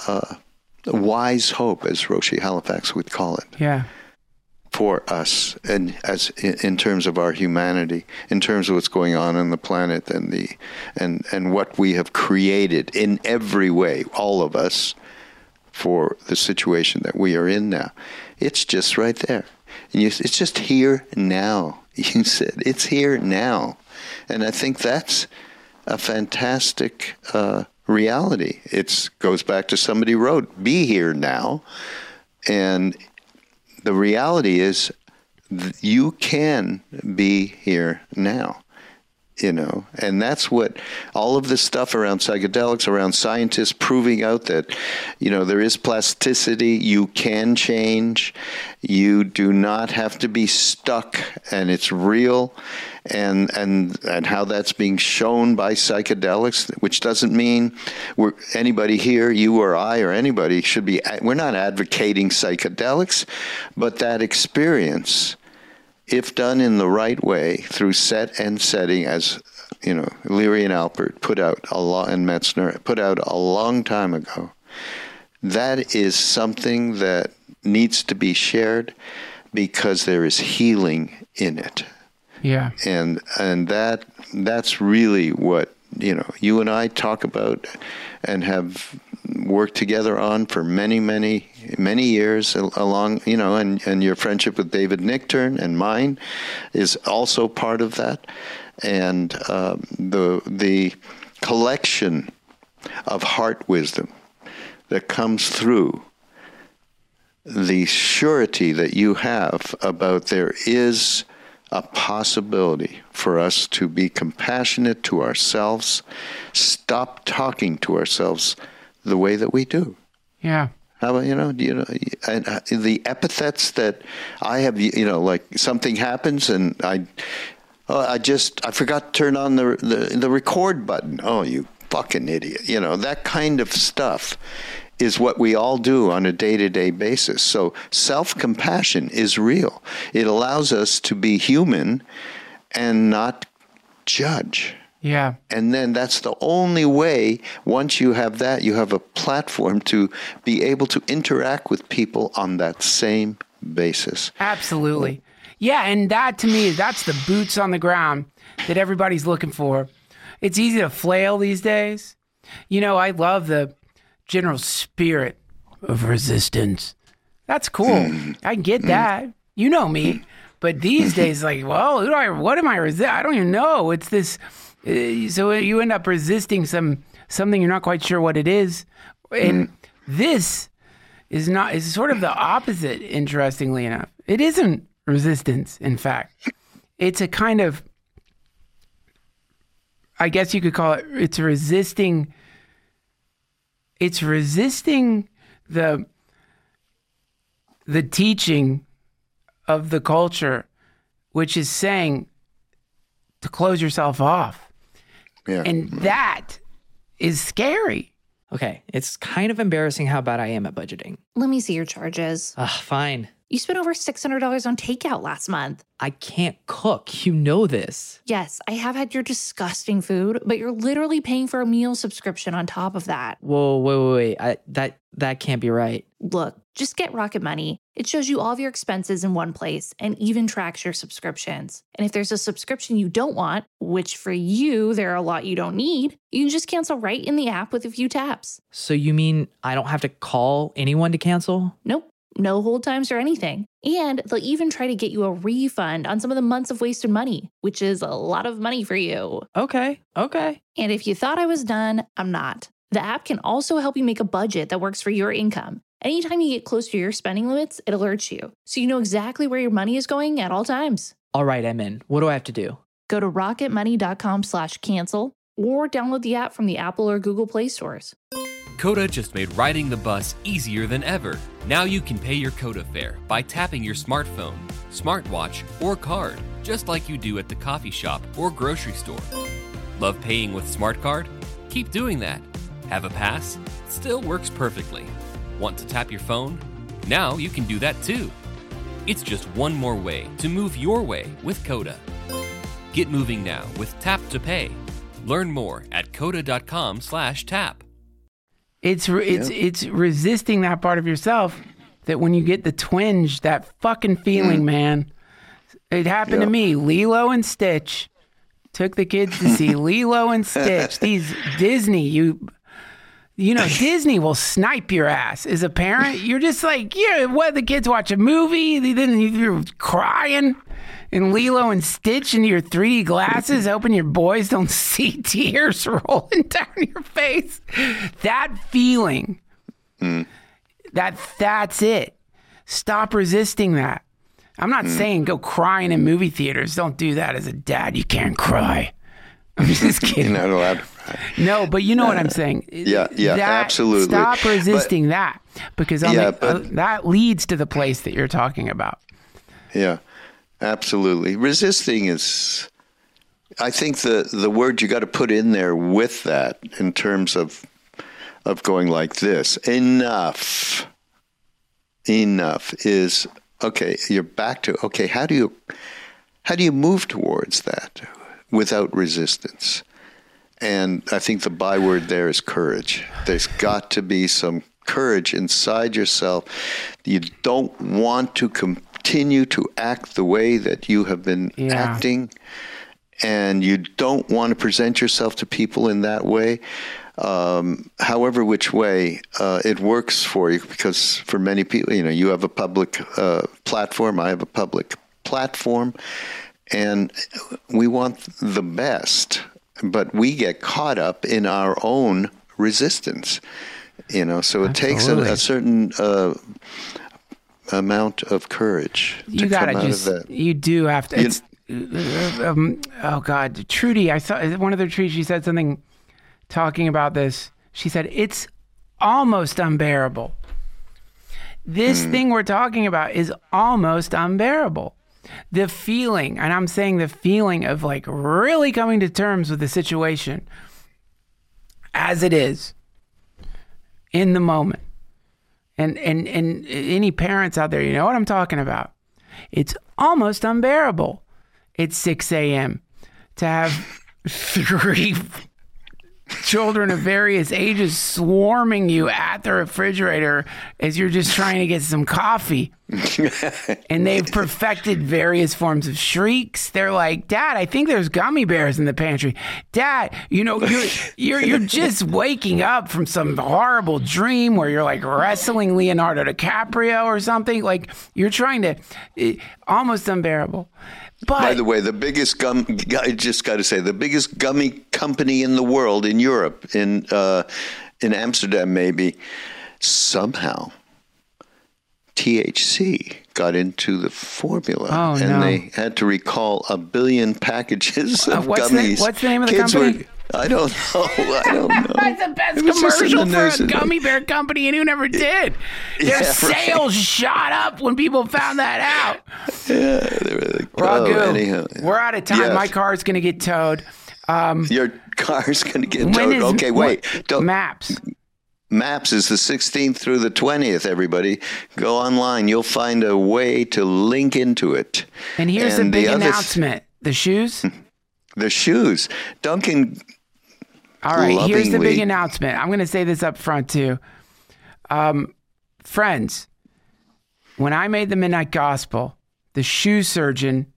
wise hope, as Roshi Halifax would call it. Yeah. For us, and as in terms of our humanity, in terms of what's going on the planet and what we have created in every way, all of us, for the situation that we are in now. It's just right there. And it's just here now. You said it's here now. And I think that's a fantastic reality. It goes back to somebody wrote, be here now. And the reality is you can be here now, you know, and that's what all of this stuff around psychedelics, around scientists proving out that, you know, there is plasticity, you can change, you do not have to be stuck, and it's real, and how that's being shown by psychedelics, which doesn't mean anybody here, you or I or anybody should be, we're not advocating psychedelics, but that experience, if done in the right way through set and setting, as you know, Leary and Alpert put out and Metzner put out a long time ago, that is something that needs to be shared because there is healing in it. Yeah. And that's really what, you know, you and I talk about and have worked together on for many, many, many years along, you know, and your friendship with David Nichtern and mine is also part of that. And the collection of heart wisdom that comes through the surety that you have about there is a possibility for us to be compassionate to ourselves, stop talking to ourselves the way that we do. Yeah. How about, and the epithets that I have, like something happens and I forgot to turn on the record button. Oh, you fucking idiot. That kind of stuff is what we all do on a day-to-day basis. So self-compassion is real. It allows us to be human and not judge. Yeah. And then that's the only way, once you have that, you have a platform to be able to interact with people on that same basis. Absolutely. Yeah, and that to me, that's the boots on the ground that everybody's looking for. It's easy to flail these days. I love the general spirit of resistance. That's cool. I get that. You know me. But these days, what am I resisting? I don't even know. It's this. So you end up resisting something you're not quite sure what it is. And this is sort of the opposite, interestingly enough. It isn't resistance, in fact. It's a kind of, I guess you could call it, it's resisting the teaching of the culture, which is saying to close yourself off. Yeah. And that is scary. Okay, it's kind of embarrassing how bad I am at budgeting. Let me see your charges. Fine. You spent over $600 on takeout last month. I can't cook. You know this. Yes, I have had your disgusting food, but you're literally paying for a meal subscription on top of that. Whoa, wait. That can't be right. Look, just get Rocket Money. It shows you all of your expenses in one place and even tracks your subscriptions. And if there's a subscription you don't want, which for you, there are a lot you don't need, you can just cancel right in the app with a few taps. So you mean I don't have to call anyone to cancel? Nope. No hold times or anything. And they'll even try to get you a refund on some of the months of wasted money, which is a lot of money for you. Okay. And if you thought I was done, I'm not. The app can also help you make a budget that works for your income. Anytime you get close to your spending limits, it alerts you, so you know exactly where your money is going at all times. All right, I'm in. What do I have to do? Go to rocketmoney.com/cancel or download the app from the Apple or Google Play stores. Coda just made riding the bus easier than ever. Now you can pay your Coda fare by tapping your smartphone, smartwatch, or card, just like you do at the coffee shop or grocery store. Love paying with Smart Card? Keep doing that. Have a pass? Still works perfectly. Want to tap your phone? Now you can do that too. It's just one more way to move your way with Coda. Get moving now with Tap to Pay. Learn more at coda.com/tap. It's resisting that part of yourself that when you get the twinge, that fucking feeling, man. It happened to me. Lilo and Stitch. Took the kids to see Lilo and Stitch. These Disney, you know, Disney will snipe your ass as a parent. You're just like, what? The kids watch a movie, then you're crying in Lilo and Stitch into your 3D glasses, hoping your boys don't see tears rolling down your face. That feeling, that's it. Stop resisting that. I'm not saying go crying in movie theaters. Don't do that as a dad. You can't cry. I'm just kidding. You're not allowed to cry. No, but you know what I'm saying. Yeah, absolutely. Stop resisting that, because that leads to the place that you're talking about. Yeah, absolutely. Resisting is, I think, the word you got to put in there with that in terms of going like this. Enough is, okay, you're back to, okay, how do you move towards that without resistance? And I think the byword there is courage. There's got to be some courage inside yourself. You don't want to continue to act the way that you have been acting, and you don't want to present yourself to people in that way. However which way it works for you, because for many people, you have a public platform, I have a public platform, and we want the best, but we get caught up in our own resistance. So it takes Absolutely. a certain amount of courage to come out of that. You do have to. It's, oh God, Trudy, I saw one of the tweets. She said something talking about this. She said, it's almost unbearable. This thing we're talking about is almost unbearable. The feeling, and I'm saying the feeling of like really coming to terms with the situation as it is in the moment. And any parents out there, you know what I'm talking about. It's almost unbearable. It's 6 a.m. to have 3 children of various ages swarming you at the refrigerator as you're just trying to get some coffee. And they've perfected various forms of shrieks. They're like, Dad, I think there's gummy bears in the pantry. Dad, you're just waking up from some horrible dream where you're like wrestling Leonardo DiCaprio or something. Like you're trying to, almost unbearable. But, by the way, the biggest I just got to say, the biggest gummy company in the world, in Europe, in Amsterdam maybe, somehow THC got into the formula, they had to recall 1 billion packages of gummies. What's the name of the company? I don't know. That's the best commercial for a gummy bear company, and who never did. Their sales shot up when people found that out. Yeah, they were like, Raghu, anyhow. we're out of time. Yes. My car's going to get towed. Your car's going to get towed. Okay, wait. Maps. Maps is the 16th through the 20th, everybody. Go online. You'll find a way to link into it. And here's the big announcement. The shoes? The shoes. Duncan. All right, here's the big announcement. I'm going to say this up front, too. Friends, when I made the Midnight Gospel, the shoe surgeon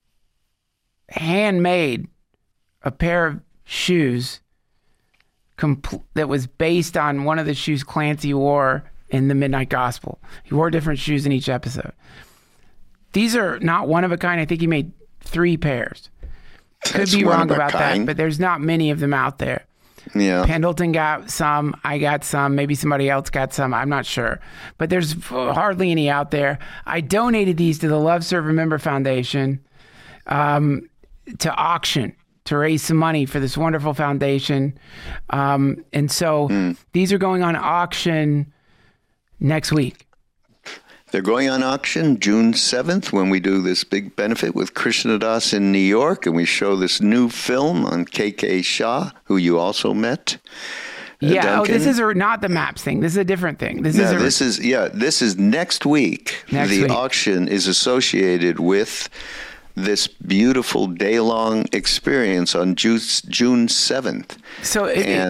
handmade a pair of shoes that was based on one of the shoes Clancy wore in the Midnight Gospel. He wore different shoes in each episode. These are not one of a kind. I think he made 3 pairs. Could be wrong about that, but there's not many of them out there. Yeah. Pendleton got some. I got some. Maybe somebody else got some. I'm not sure. But there's hardly any out there. I donated these to the Love Serve Remember Foundation to auction to raise some money for this wonderful foundation. And so these are going on auction next week. They're going on auction June 7th when we do this big benefit with Krishna Das in New York, and we show this new film on KK Shah, who you also met. Duncan. This is not the Maps thing. This is a different thing. This is next week. The auction is associated with this beautiful day-long experience on June 7th. So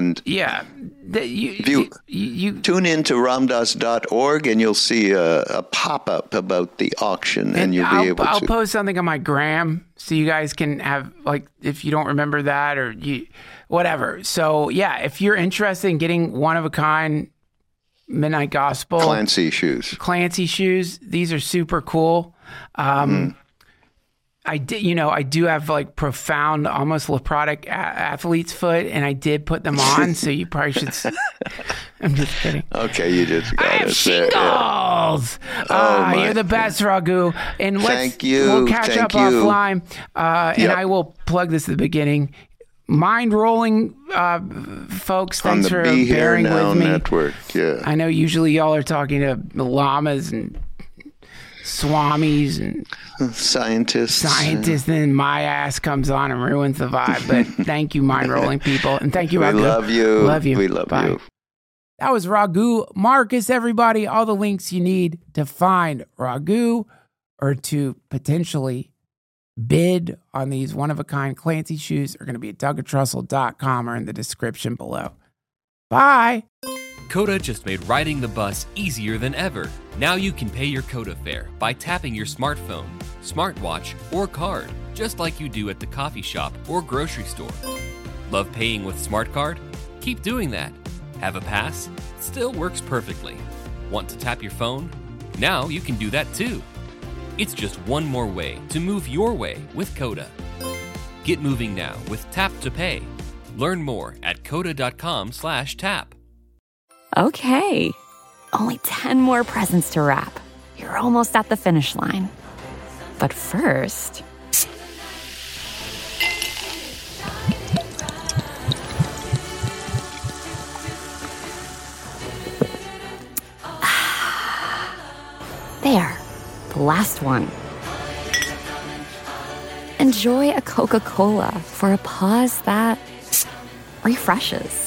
you tune in to ramdas.org and you'll see a pop-up about the auction, and you'll be able to. I'll post something on my gram so you guys can have, like, if you don't remember that or whatever. So yeah, if you're interested in getting one of a kind Midnight Gospel Clancy shoes, these are super cool. I do have like profound, almost leprotic athlete's foot, and I did put them on, so you probably should. I'm just kidding. Okay, you just got it. I have shingles. You're the best, Raghu. And thank you. We'll catch up offline, and I will plug this at the beginning. Mind rolling, folks. Thanks for bearing with me. Network. Yeah. I know usually y'all are talking to llamas and swamis and scientists, and then my ass comes on and ruins the vibe. But thank you, mind rolling people, and thank you, Raghu. We love you. Love you. We love Bye. you. That was Raghu Markus, everybody. All the links you need to find Raghu or to potentially bid on these one-of-a-kind Clancy shoes are going to be at DougAndTrussell.com or in the description below. Bye. Coda just made riding the bus easier than ever. Now you can pay your Coda fare by tapping your smartphone, smartwatch, or card, just like you do at the coffee shop or grocery store. Love paying with Smart Card? Keep doing that. Have a pass? Still works perfectly. Want to tap your phone? Now you can do that too. It's just one more way to move your way with Coda. Get moving now with Tap to Pay. Learn more at coda.com/tap. Okay, only 10 more presents to wrap. You're almost at the finish line. But first... There, the last one. Enjoy a Coca-Cola for a pause that refreshes.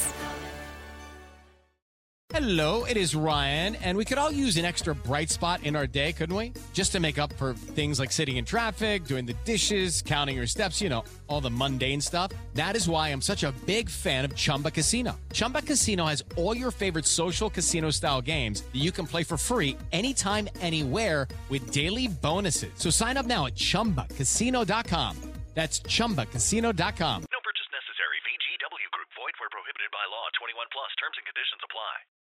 Hello, it is Ryan, and we could all use an extra bright spot in our day, couldn't we? Just to make up for things like sitting in traffic, doing the dishes, counting your steps, all the mundane stuff. That is why I'm such a big fan of Chumba Casino. Chumba Casino has all your favorite social casino-style games that you can play for free anytime, anywhere with daily bonuses. So sign up now at ChumbaCasino.com. That's ChumbaCasino.com.